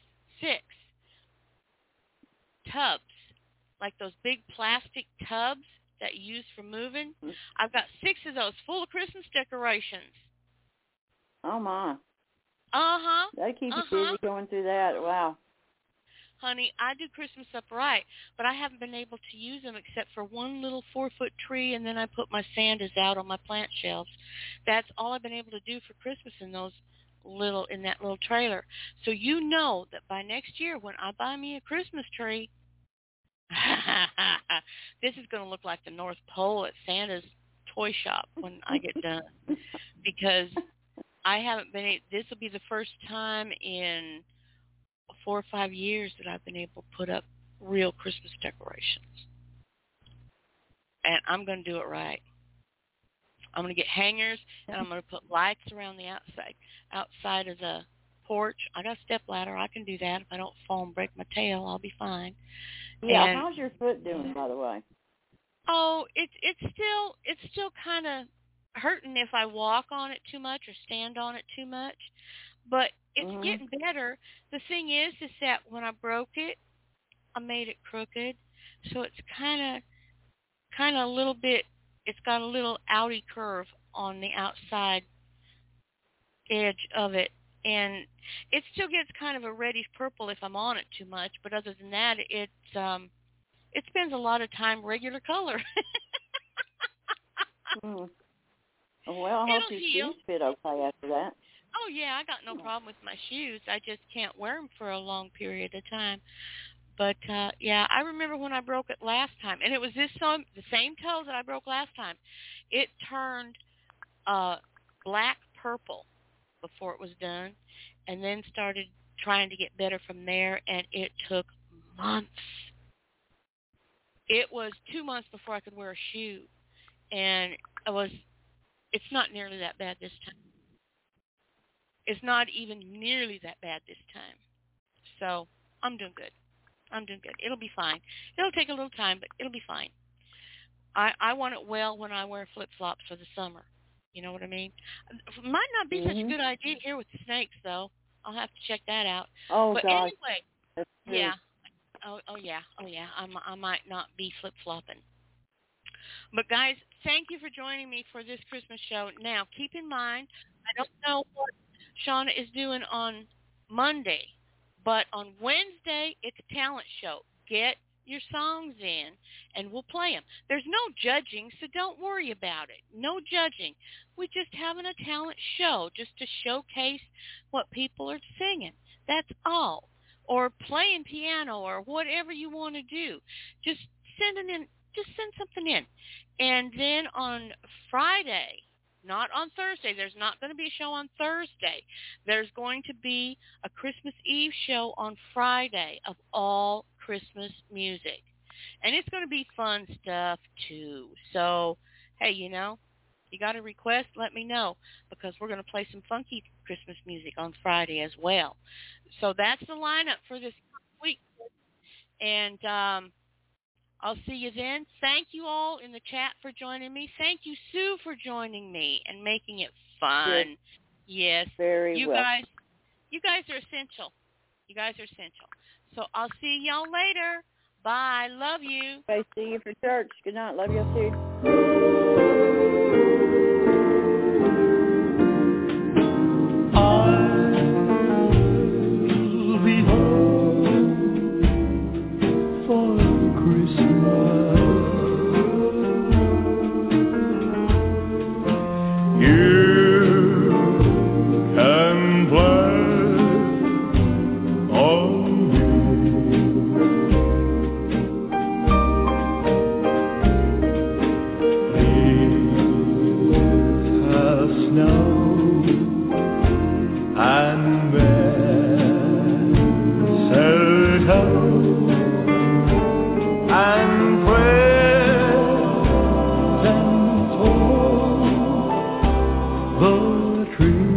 S3: tubs, like those big plastic tubs that you use for moving. I've got 6 of those full of Christmas decorations.
S4: Oh, my.
S3: Uh-huh.
S4: They keep you busy going through that. Wow.
S3: Honey, I do Christmas up right, but I haven't been able to use them except for one little 4-foot tree, and then I put my Santas out on my plant shelves. That's all I've been able to do for Christmas in that little trailer. So you know that by next year when I buy me a Christmas tree, this is going to look like the North Pole at Santa's toy shop when I get done, because I haven't been. This will be the first time in 4 or 5 years that I've been able to put up real Christmas decorations, and I'm going to do it right. I'm going to get hangers, and I'm going to put lights around the outside of the porch. I got a step ladder. I can do that. If I don't fall and break my tail, I'll be fine.
S4: Yeah,
S3: and,
S4: how's your foot doing, by the way?
S3: Oh, it's still kind of hurting if I walk on it too much or stand on it too much, but it's getting better. The thing is that when I broke it, I made it crooked, so it's kind of a little bit. It's got a little outy curve on the outside edge of it, and it still gets kind of a reddish purple if I'm on it too much, but other than that, it spends a lot of time regular color.
S4: Well, I hope your shoes fit okay after that.
S3: Oh, yeah, I got no problem with my shoes. I just can't wear them for a long period of time. But, yeah, I remember when I broke it last time, and it was the same toe that I broke last time. It turned black-purple before it was done, and then started trying to get better from there, and it took months. It was 2 months before I could wear a shoe, and it's not nearly that bad this time. It's not even nearly that bad this time. So I'm doing good. It'll be fine. It'll take a little time, but it'll be fine. I want it well when I wear flip-flops for the summer. You know what I mean? It might not be such a good idea here with the snakes, though. I'll have to check that out.
S4: Oh,
S3: but
S4: God.
S3: Anyway, yeah. Oh, yeah. I might not be flip-flopping. But, guys, thank you for joining me for this Christmas show. Now, keep in mind, I don't know what Shauna is doing on Monday, but on Wednesday, it's a talent show. Get your songs in, and we'll play them. There's no judging, so don't worry about it. No judging. We're just having a talent show just to showcase what people are singing. That's all. Or playing piano or whatever you want to do. Just send something in. And then on Friday, not on Thursday, there's not going to be a show on Thursday. There's going to be a Christmas Eve show on Friday of all Christmas music. And it's going to be fun stuff, too. So, hey, you know, you got a request, let me know, because we're going to play some funky Christmas music on Friday as well. So that's the lineup for this week. And I'll see you then. Thank you all in the chat for joining me. Thank you, Sue, for joining me and making it fun. Yes.
S4: Very well.
S3: You guys are essential. You guys are essential. So I'll see y'all later. Bye. Love you.
S4: Bye. See you for church. Good night. Love you too.
S6: I'll be home for Christmas. You can play on me. It has snowed and mistletoe and presents for the tree.